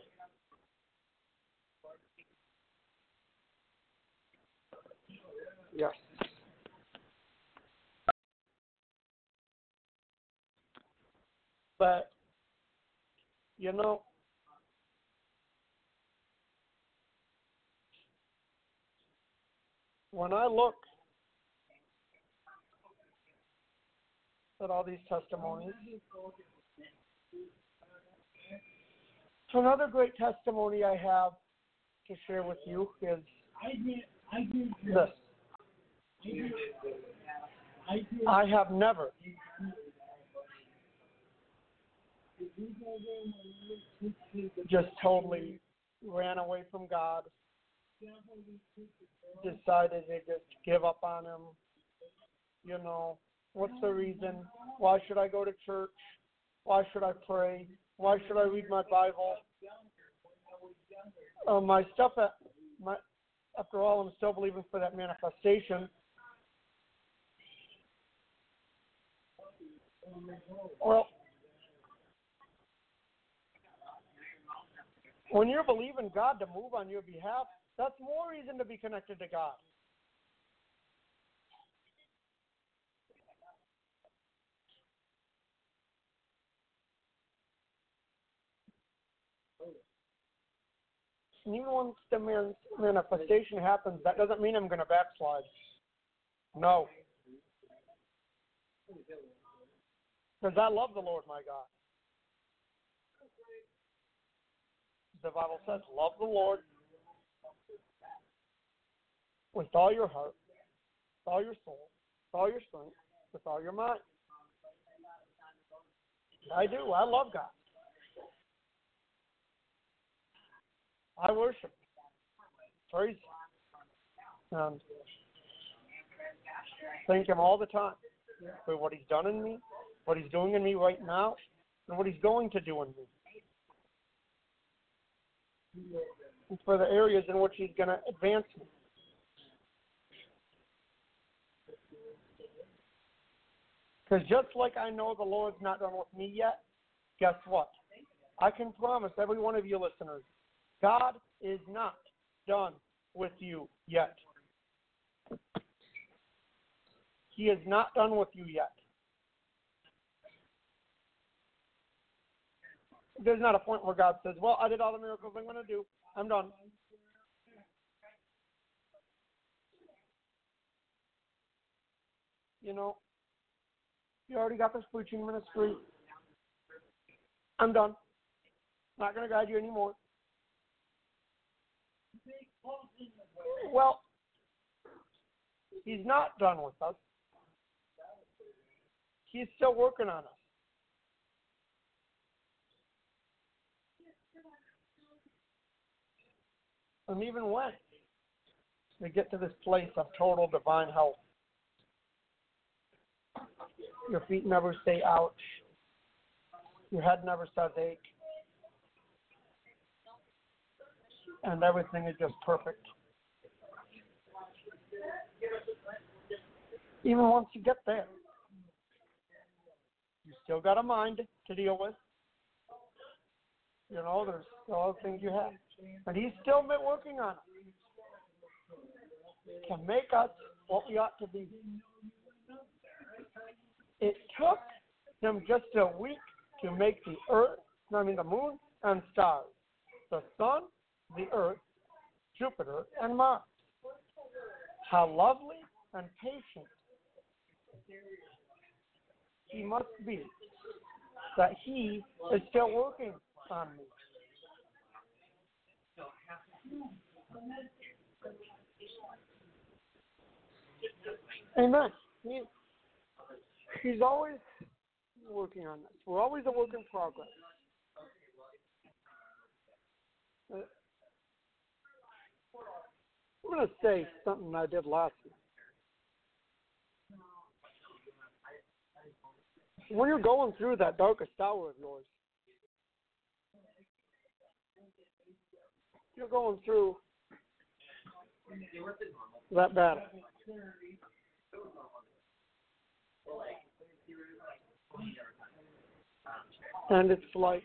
Yes. But you know, when I look at all these testimonies, another great testimony I have to share with you is this. I have never just totally ran away from God, decided to just give up on Him. You know, what's the reason? Why should I go to church? Why should I pray? Why should I read my Bible? Uh, my stuff, at, my, after all, I'm still believing for that manifestation. Well, when you're believing God to move on your behalf, that's more reason to be connected to God. And even once the man- manifestation happens, that doesn't mean I'm going to backslide. No. Because I love the Lord my God. The Bible says, love the Lord with all your heart, with all your soul, with all your strength, with all your mind. I do. I love God. I worship, praise Him, and thank Him all the time for what He's done in me, what He's doing in me right now, and what he's going to do in me. And for the areas in which he's going to advance me. Because just like I know the Lord's not done with me yet, guess what? I can promise every one of you listeners, God is not done with you yet. He is not done with you yet. There's not a point where God says, well, I did all the miracles I'm going to do. I'm done. You know, you already got this preaching ministry. I'm done. Not going to guide you anymore. Well, he's not done with us. He's still working on us. And even when we get to this place of total divine health, your feet never say ouch, your head never says ache, and everything is just perfect. Even once you get there, you still got a mind to deal with. You know, there's still other things you have. And he's still been working on it to make us what we ought to be. It took him just a week to make the earth, I mean the moon and stars, the sun, the earth, Jupiter, and Mars. How lovely and patient he must be that he is still working on me. Amen. He, he's always working on this. We're always a work in progress. Uh, I'm going to say something I did last week. When you're going through that darkest hour of yours, you're going through that battle. And it's like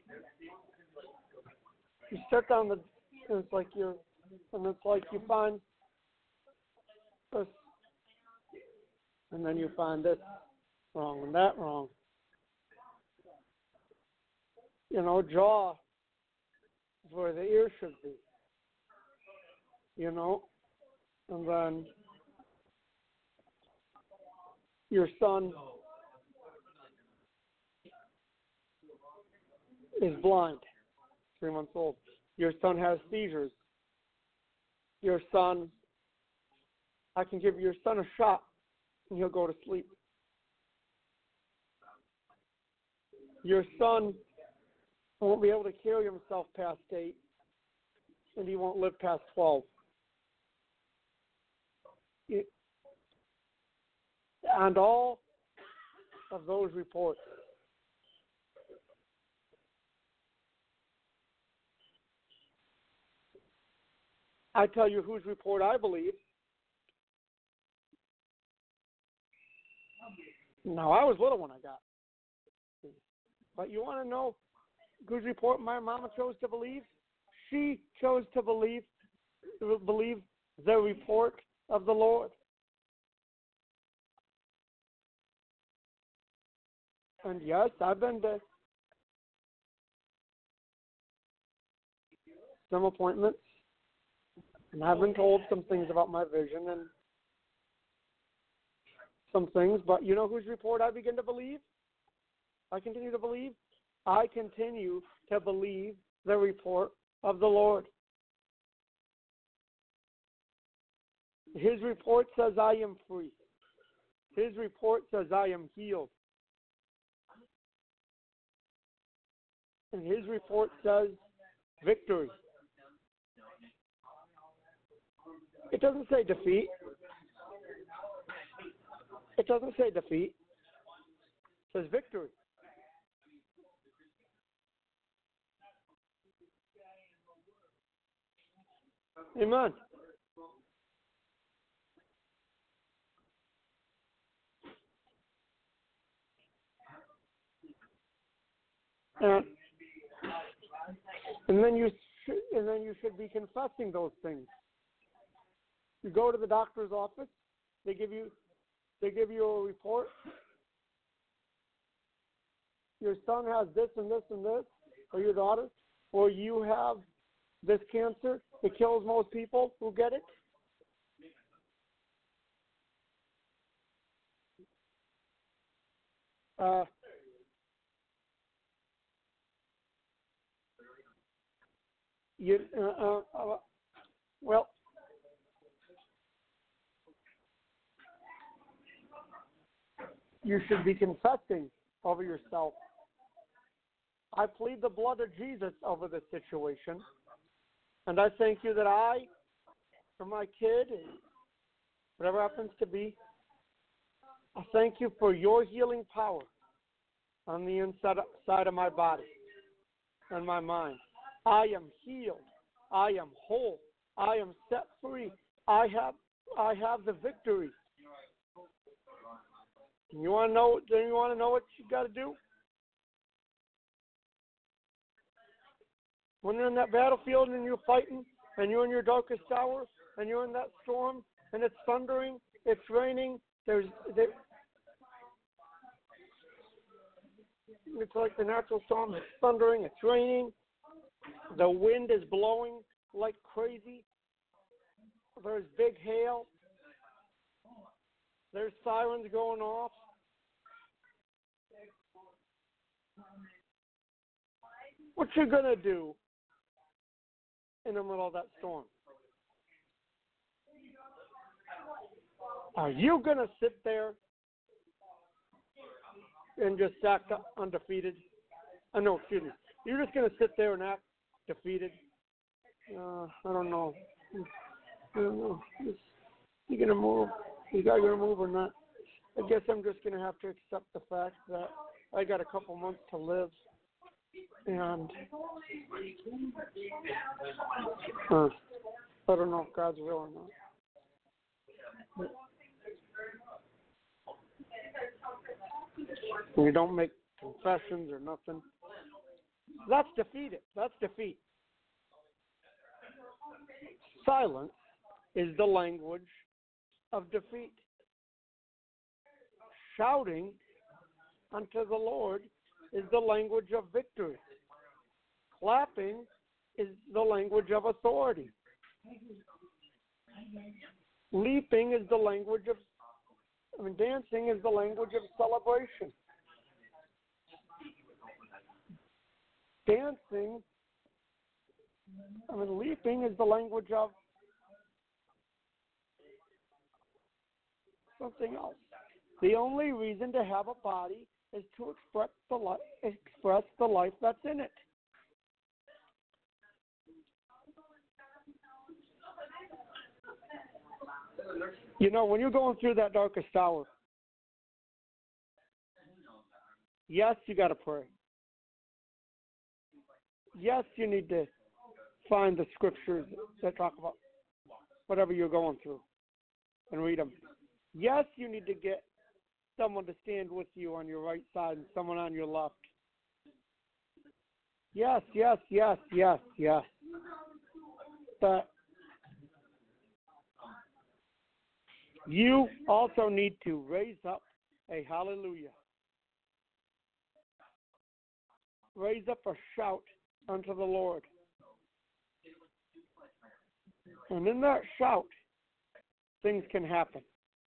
you start down the, and it's like you're, and it's like you find this, and then you find this wrong and that wrong. You know, jaw is where the ear should be. You know, and then your son is blind, three months old. Your son has seizures. Your son, I can give your son a shot and he'll go to sleep. Your son won't be able to carry himself past eight, and he won't live past twelve. It, and all of those reports, I tell you whose report I believe. Now, I was little when I got it. But you want to know whose report my mama chose to believe? She chose to believe, to believe the report of the Lord. And yes, I've been to some appointments, and I've been told some things about my vision and some things, but you know whose report I begin to believe? I continue to believe? I continue to believe the report of the Lord. His report says I am free. His report says I am healed. And his report says victory. It doesn't say defeat. It doesn't say defeat. It says victory. Amen. And, and then you should, and then you should be confessing those things. You go to the doctor's office. They give you, they give you a report. Your son has this and this and this, or your daughter, or you have this cancer that kills most people who get it. Uh, you, uh, uh, uh, well, you should be confessing over yourself. I plead the blood of Jesus over this situation, and I thank you that I, for my kid, whatever happens to be, I thank you for your healing power on the inside side of my body and my mind. I am healed. I am whole. I am set free. I have I have the victory. You want to know? Do you want to know what you got to do? When you're in that battlefield and you're fighting, and you're in your darkest hour, and you're in that storm, and it's thundering, it's raining. There's there, it's like the natural storm. It's thundering. It's raining. The wind is blowing like crazy. There's big hail. There's sirens going off. What you gonna do in the middle of that storm? Are you gonna sit there and just act undefeated? Uh, no, excuse me. You're just gonna sit there and act defeated? Uh, I don't know. I don't know. Is he gonna move? Is guy gonna move or not? I guess I'm just gonna have to accept the fact that I got a couple months to live, and uh, I don't know if God's will or not. But you don't make confessions or nothing. That's defeated. That's defeat. Silence is the language of defeat. Shouting unto the Lord is the language of victory. Clapping is the language of authority. Leaping is the language of, I mean, dancing is the language of celebration. Dancing, I mean, leaping is the language of something else. The only reason to have a body is to express the life, express the life that's in it. You know, when you're going through that darkest hour, yes, you got to pray. Yes, you need to find the scriptures that talk about whatever you're going through and read them. Yes, you need to get someone to stand with you on your right side and someone on your left. Yes, yes, yes, yes, yes. But you also need to raise up a hallelujah. Raise up a shout unto the Lord. And in that shout, things can happen.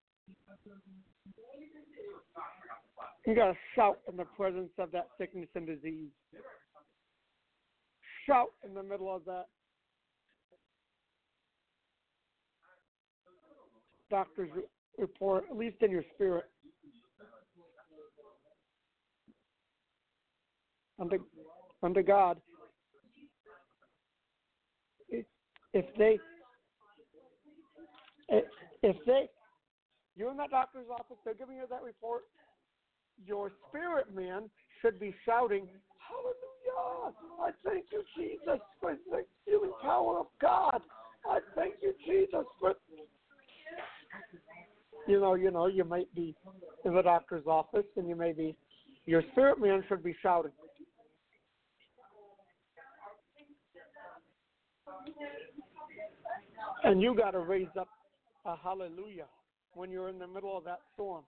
You got to shout in the presence of that sickness and disease. Shout in the middle of that doctor's report, at least in your spirit. Unto, unto God. If they, if they, you're in that doctor's office, they're giving you that report, your spirit man should be shouting, hallelujah! I thank you, Jesus, for the healing power of God. I thank you, Jesus, for, you know, you know, you might be in the doctor's office and you may be, your spirit man should be shouting. And you got to raise up a hallelujah when you're in the middle of that storm.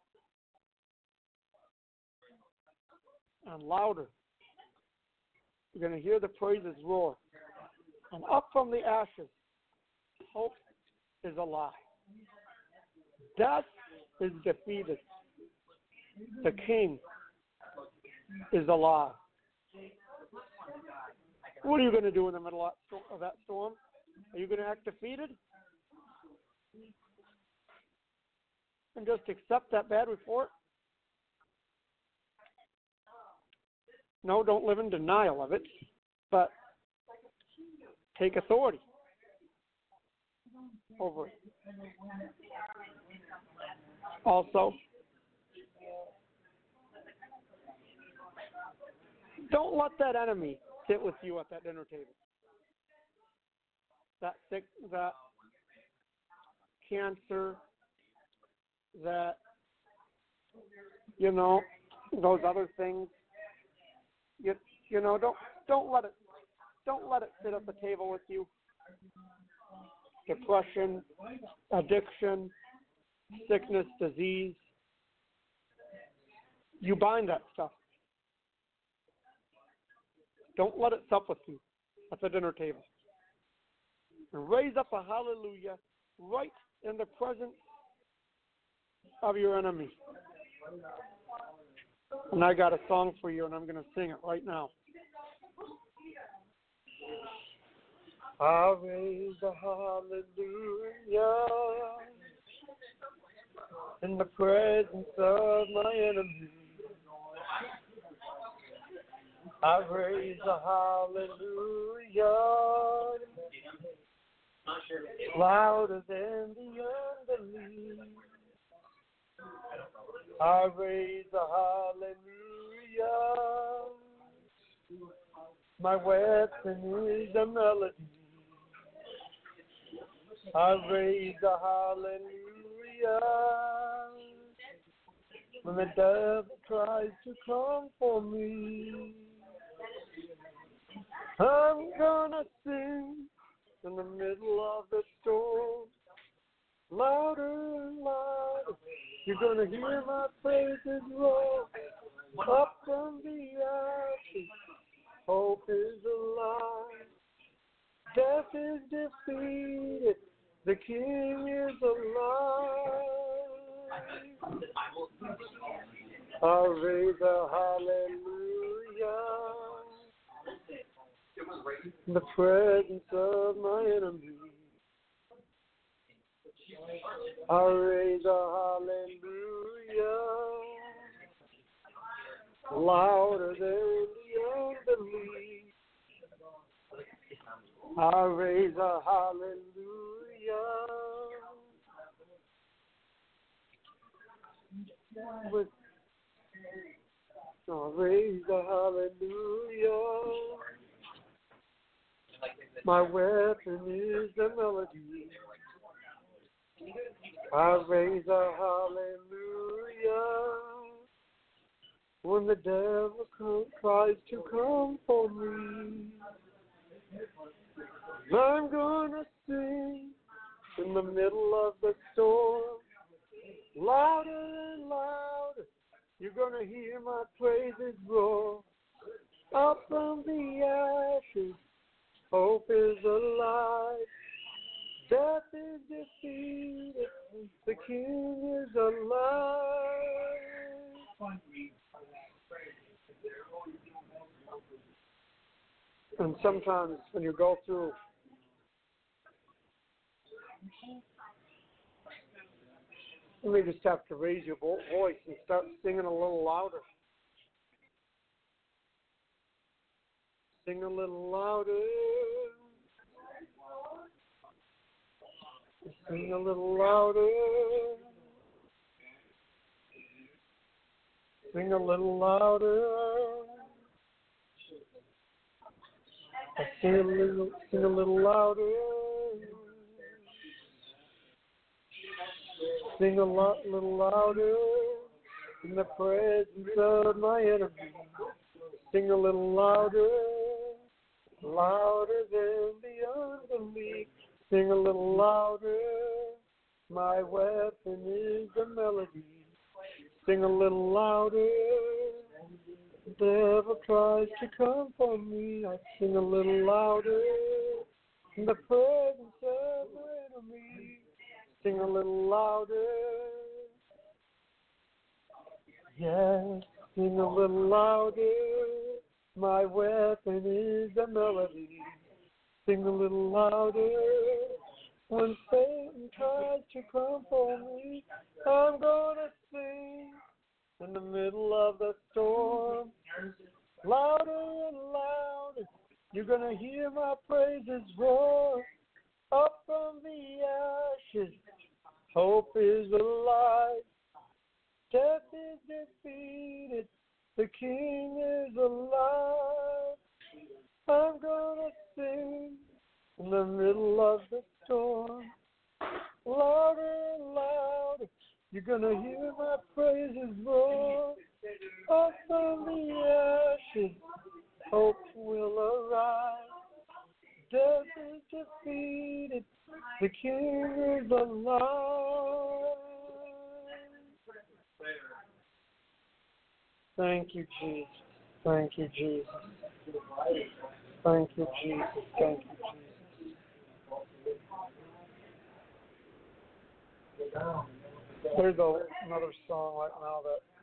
And louder. You're going to hear the praises roar. And up from the ashes, hope is alive. Death is defeated. The King is alive. What are you going to do in the middle of that storm? Are you going to act defeated? And just accept that bad report? No, don't live in denial of it, but take authority over it. Also, don't let that enemy sit with you at that dinner table. That sick, that cancer, that, you know, those other things. You, you know, don't don't let it don't let it sit at the table with you. Depression, addiction, sickness, disease. You bind that stuff. Don't let it sup with you at the dinner table. And raise up a hallelujah right in the presence of your enemy. And I got a song for you, and I'm going to sing it right now. I raise a hallelujah in the presence of my enemy. I raise a hallelujah louder than the unbelief. I raise a hallelujah. My weapon is a melody. I raise a hallelujah. When the devil tries to come for me, I'm gonna sing in the middle of the storm. Louder and louder, you're gonna hear my praises roll. Up from the ashes, hope is alive. Death is defeated, the King is alive. I'll raise a hallelujah in the presence of my enemy. I raise a hallelujah louder than the unbelief. I raise a hallelujah with I raise a hallelujah. My weapon is the melody. I raise a hallelujah when the devil come, tries to come for me. I'm gonna sing in the middle of the storm, louder and louder. You're gonna hear my praises roar. Up from the ashes, hope is alive. Death is defeated, the King is alive. And sometimes when you go through you may just have to raise your vo- voice and start singing a little louder. Sing a little louder. Sing a little louder. Sing a little louder. Sing a little, sing a little louder. Sing a lot, little louder in the presence of my enemy. Sing a little louder, louder than the unbelief. Sing a little louder, my weapon is the melody. Sing a little louder, the devil tries to come for me. I sing a little louder in the presence of my enemy. Sing a little louder, yes, sing a little louder, my weapon is the melody. Sing a little louder, when Satan tries to come for me, I'm gonna sing in the middle of the storm, louder and louder, you're gonna hear my praises roar, up from the ashes, hope is alive, death is defeated, the King is alive. I'm gonna sing in the middle of the storm, louder and louder, you're gonna hear my praises roar, up from the ashes, hope will arise, death is defeated, the King is alive. Thank you, Jesus. Thank you, Jesus. Thank you, Jesus. Thank you, Jesus. There's a, another song right now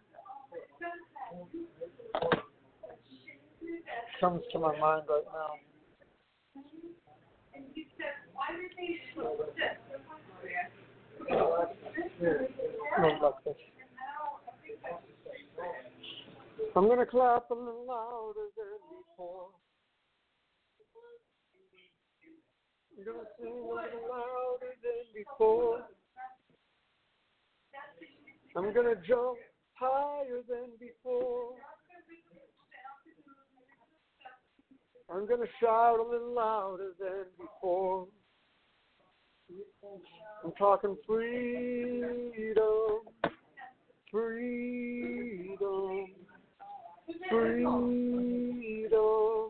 that comes to my mind right now. Goes like this. I'm going to clap a little louder than before. I'm going to sing a little louder than before. I'm going to jump higher than before. I'm going to shout a little louder than before. I'm talking freedom, freedom, freedom,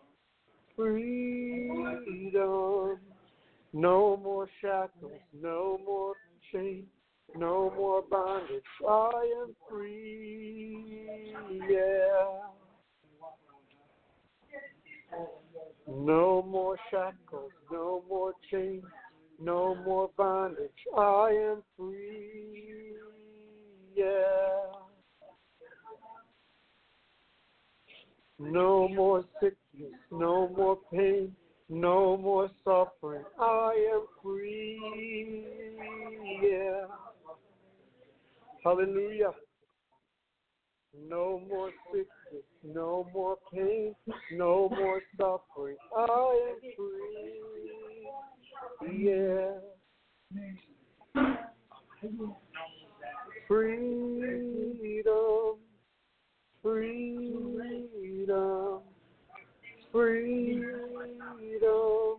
freedom. No more shackles, no more chains, no more bondage. I am free, yeah. No more shackles, no more chains, no more bondage. I am free, yeah. No more sickness, no more pain, no more suffering. I am free, yeah. Hallelujah. No more sickness, no more pain, no more suffering. I am free, yeah. Freedom, freedom, freedom,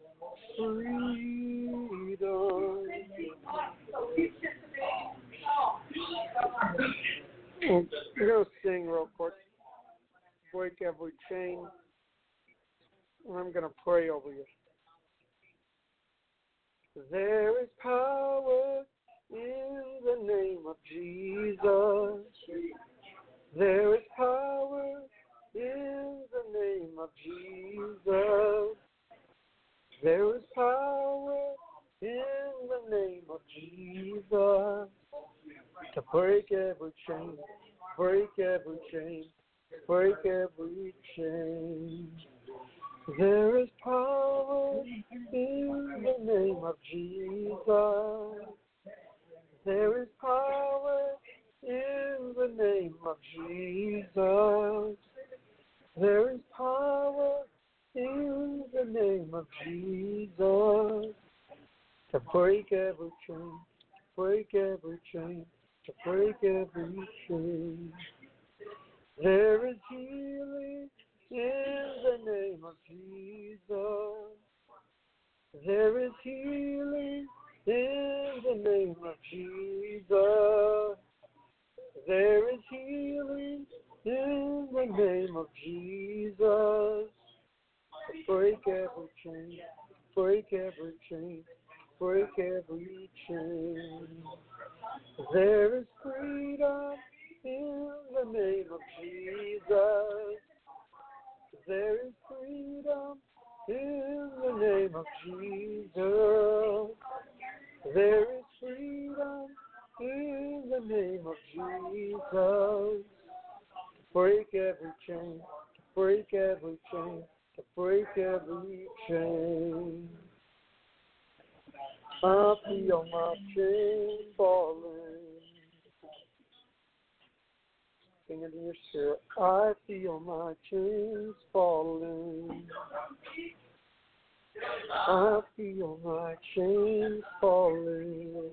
freedom. We're going to sing real quick. Break every chain. And I'm going to pray over you. There is power in the name of Jesus. There is power in the name of Jesus. There is power in the name of Jesus. To break every chain, break every chain, break every chain. There is power in the name of Jesus. There is power in the name of Jesus. There is power in the name of Jesus. To break every chain, break every chain, to break every chain. There is healing in the name of Jesus. There is healing in the name of Jesus. There is healing in the name of Jesus. Break every chain, break every chain, break every chain. There is freedom in the name of Jesus. There is freedom in the name of Jesus. There is freedom in the name of Jesus. Break every chain, break every chain, break every chain. I feel my chain falling. Sing it in your spirit. I feel my chains falling. I feel my chains falling.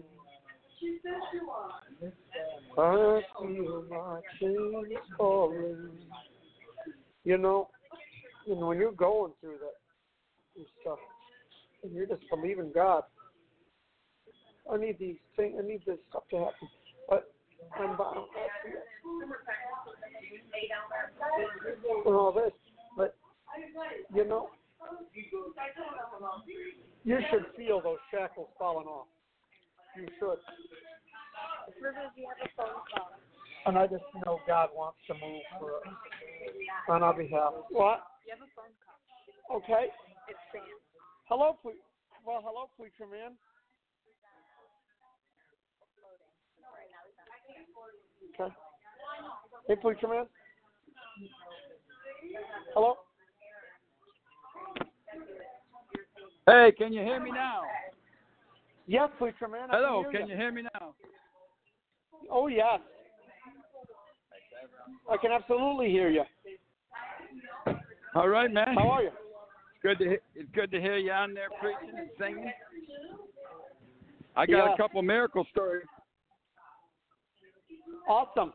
I feel my chains falling. You know, you know, when you're going through that and stuff, and you're just believing God, I need these things, I need this stuff to happen. But I'm bound and all this. But you know, you should feel those shackles falling off. You should.
Rivers, you have a phone call.
And I just know God wants to move for us on our behalf. What?
You have a phone call.
Okay.
It's Sam.
Hello, pre- well, hello, preacher man. Okay. Hey, preacher man. Hello.
Hey, can you hear me now?
Yes, preacher man. I
Hello,
can, hear
can
you.
you hear me now?
Oh, yes. I can absolutely hear you.
All right, man.
How are you?
It's good to he- it's good to hear you on there preaching and singing. I got
Yeah.
a couple miracle stories.
Awesome.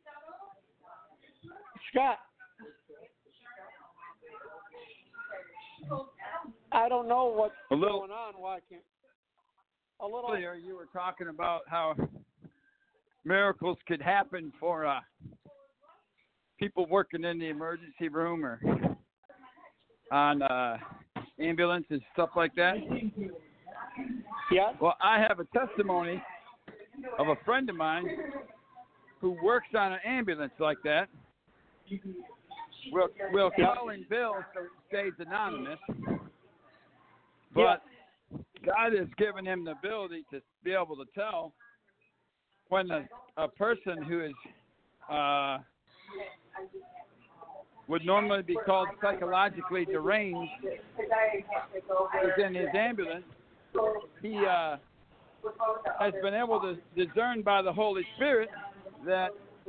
Scott. I don't know what's
A little-
going on. Why I can't? A little.
Earlier, you were talking about how miracles could happen for uh, people working in the emergency room or on uh, ambulances and stuff like that.
Yes.
Well, I have a testimony of a friend of mine who works on an ambulance like that. We'll, we'll call him Bill so he stays anonymous. But God has given him the ability to be able to tell when a, a person who is uh, would normally be called psychologically deranged is in his ambulance. He uh, has been able to discern by the Holy Spirit that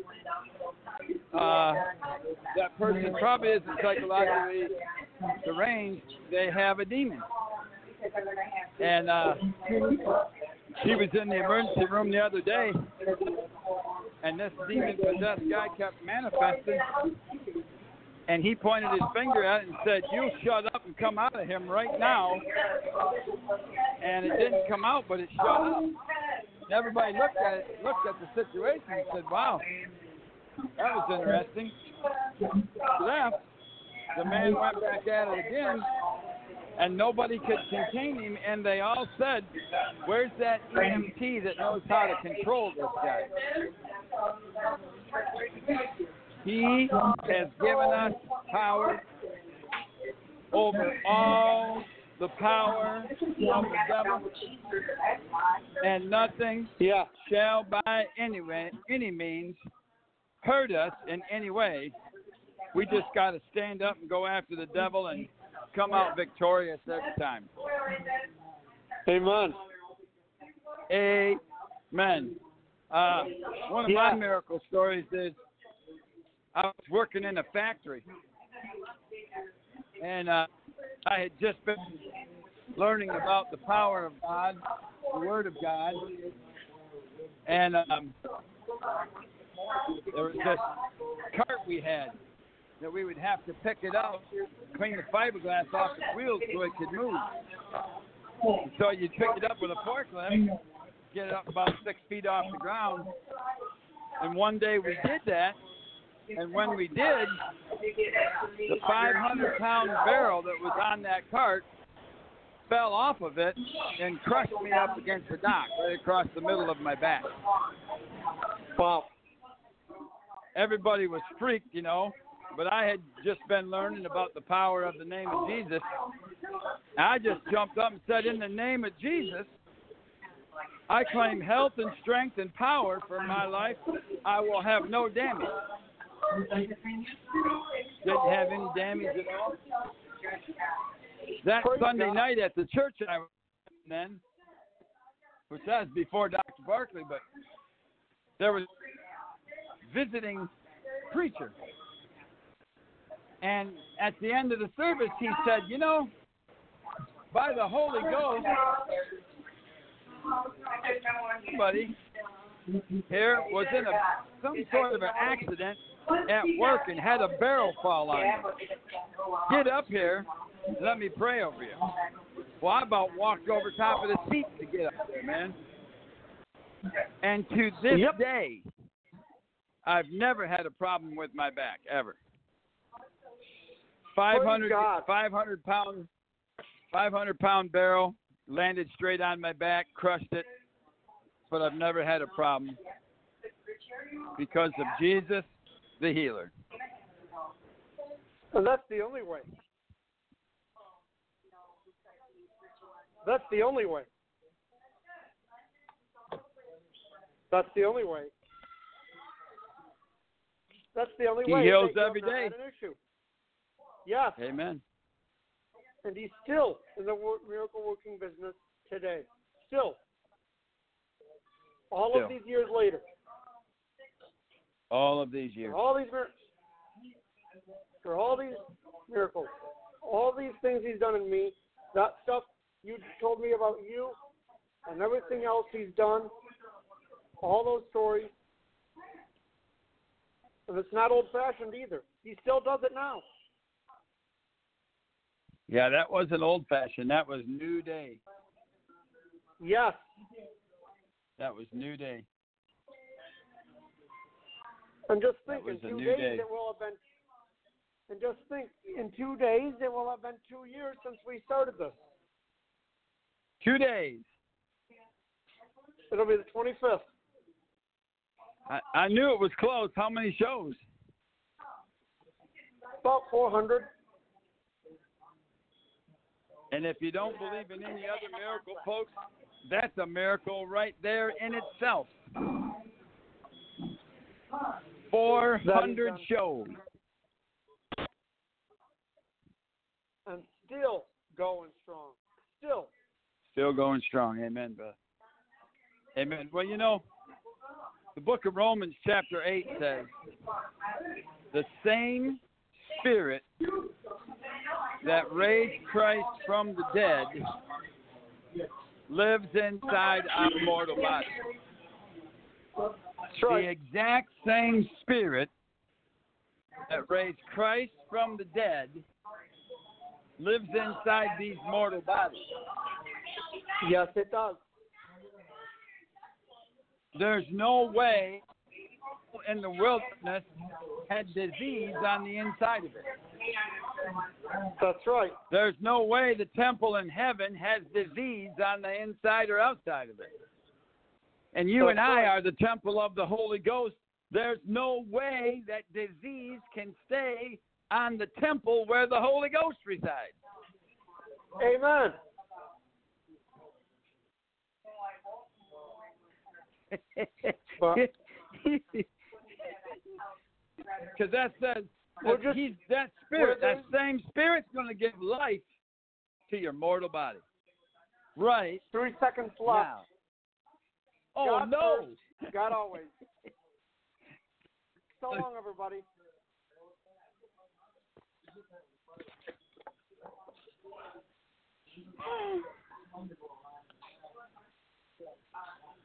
uh, that person probably isn't psychologically deranged. They have a demon. And uh, she was in the emergency room the other day, and this demon-possessed guy kept manifesting, and he pointed his finger at it and said, "You shut up and come out of him right now." And it didn't come out, but it shut up. And everybody looked at it, looked at the situation and said, "Wow, that was interesting." Left. The man went back at it again, and nobody could contain him, and they all said, "Where's that E M T that knows how to control this guy?" He has given us power over all the power of the devil, and nothing
Yeah.
shall by any way, any means hurt us in any way. We just got to stand up and go after the devil and come out victorious every time.
Amen.
Amen. Uh, one of
Yeah.
my miracle stories is I was working in a factory, and uh, I had just been learning about the power of God, the Word of God, and um, there was this cart we had that we would have to pick it out, clean the fiberglass off the wheels so it could move. So you pick it up with a forklift, get it up about six feet off the ground. And one day we did that. And when we did, the five hundred pound barrel that was on that cart fell off of it and crushed me up against the dock right across the middle of my back.
Wow.
Everybody was freaked, you know, but I had just been learning about the power of the name of Jesus. I just jumped up and said, in the name of Jesus, I claim health and strength and power for my life. I will have no damage. Didn't have any damage at all. That
Praise
Sunday
God.
night at the church I was in then, which was before Doctor Barkley, but there was a visiting preacher. And at the end of the service, he said, you know, by the Holy Ghost, somebody here was in a, some sort of an accident at work and had a barrel fall on you. Get up here and let me pray over you. Well, I about walked over top of the seat to get up there, man. And to this
Yep.
day, I've never had a problem with my back, ever. five hundred,
God.
five hundred pound, five hundred pound barrel landed straight on my back, crushed it, but I've never had a problem because of Jesus, the healer.
And that's the only way. That's the only way. That's the only way. That's the only
He
way.
heals
that
every
you've never
day.
had an issue. Yes.
Amen.
And he's still in the wor- miracle working business today. Still. All
Still.
of these years later.
All of these years.
For all these mir- for all these miracles, all these things he's done in me, that stuff you told me about you, and everything else he's done, all those stories, and it's not old-fashioned either. He still does it now.
Yeah, that wasn't old-fashioned. That was new day.
Yes.
That was new day.
And just
That
think, in
was a
two
new
days
day.
it will have been. And just think, in two days it will have been two years since we started this.
Two days.
It'll be the twenty-fifth.
I, I knew it was close. How many shows?
About four hundred.
And if you don't believe in any other miracle, folks, that's a miracle right there in itself. four hundred shows.
And still going strong. Still.
Still going strong. Amen, brother. Amen. Well, you know, the book of Romans chapter eight says, the same Spirit that raised Christ from the dead lives inside our mortal body.
That's right.
The exact same Spirit that raised Christ from the dead lives inside these mortal bodies.
Yes, it does.
There's no way in the wilderness had disease on the inside of it.
That's right.
There's no way the temple in heaven has disease on the inside or outside of it. And you
That's
and I
right.
are the temple of the Holy Ghost. There's no way that disease can stay on the temple where the Holy Ghost resides.
Amen. But-
Because that says
We're
that
just-
he's that spirit,
we're
that same spirit's going to give life to your mortal body. Right
Three seconds left.
now. Oh,
God
no.
first, God always. So long, everybody.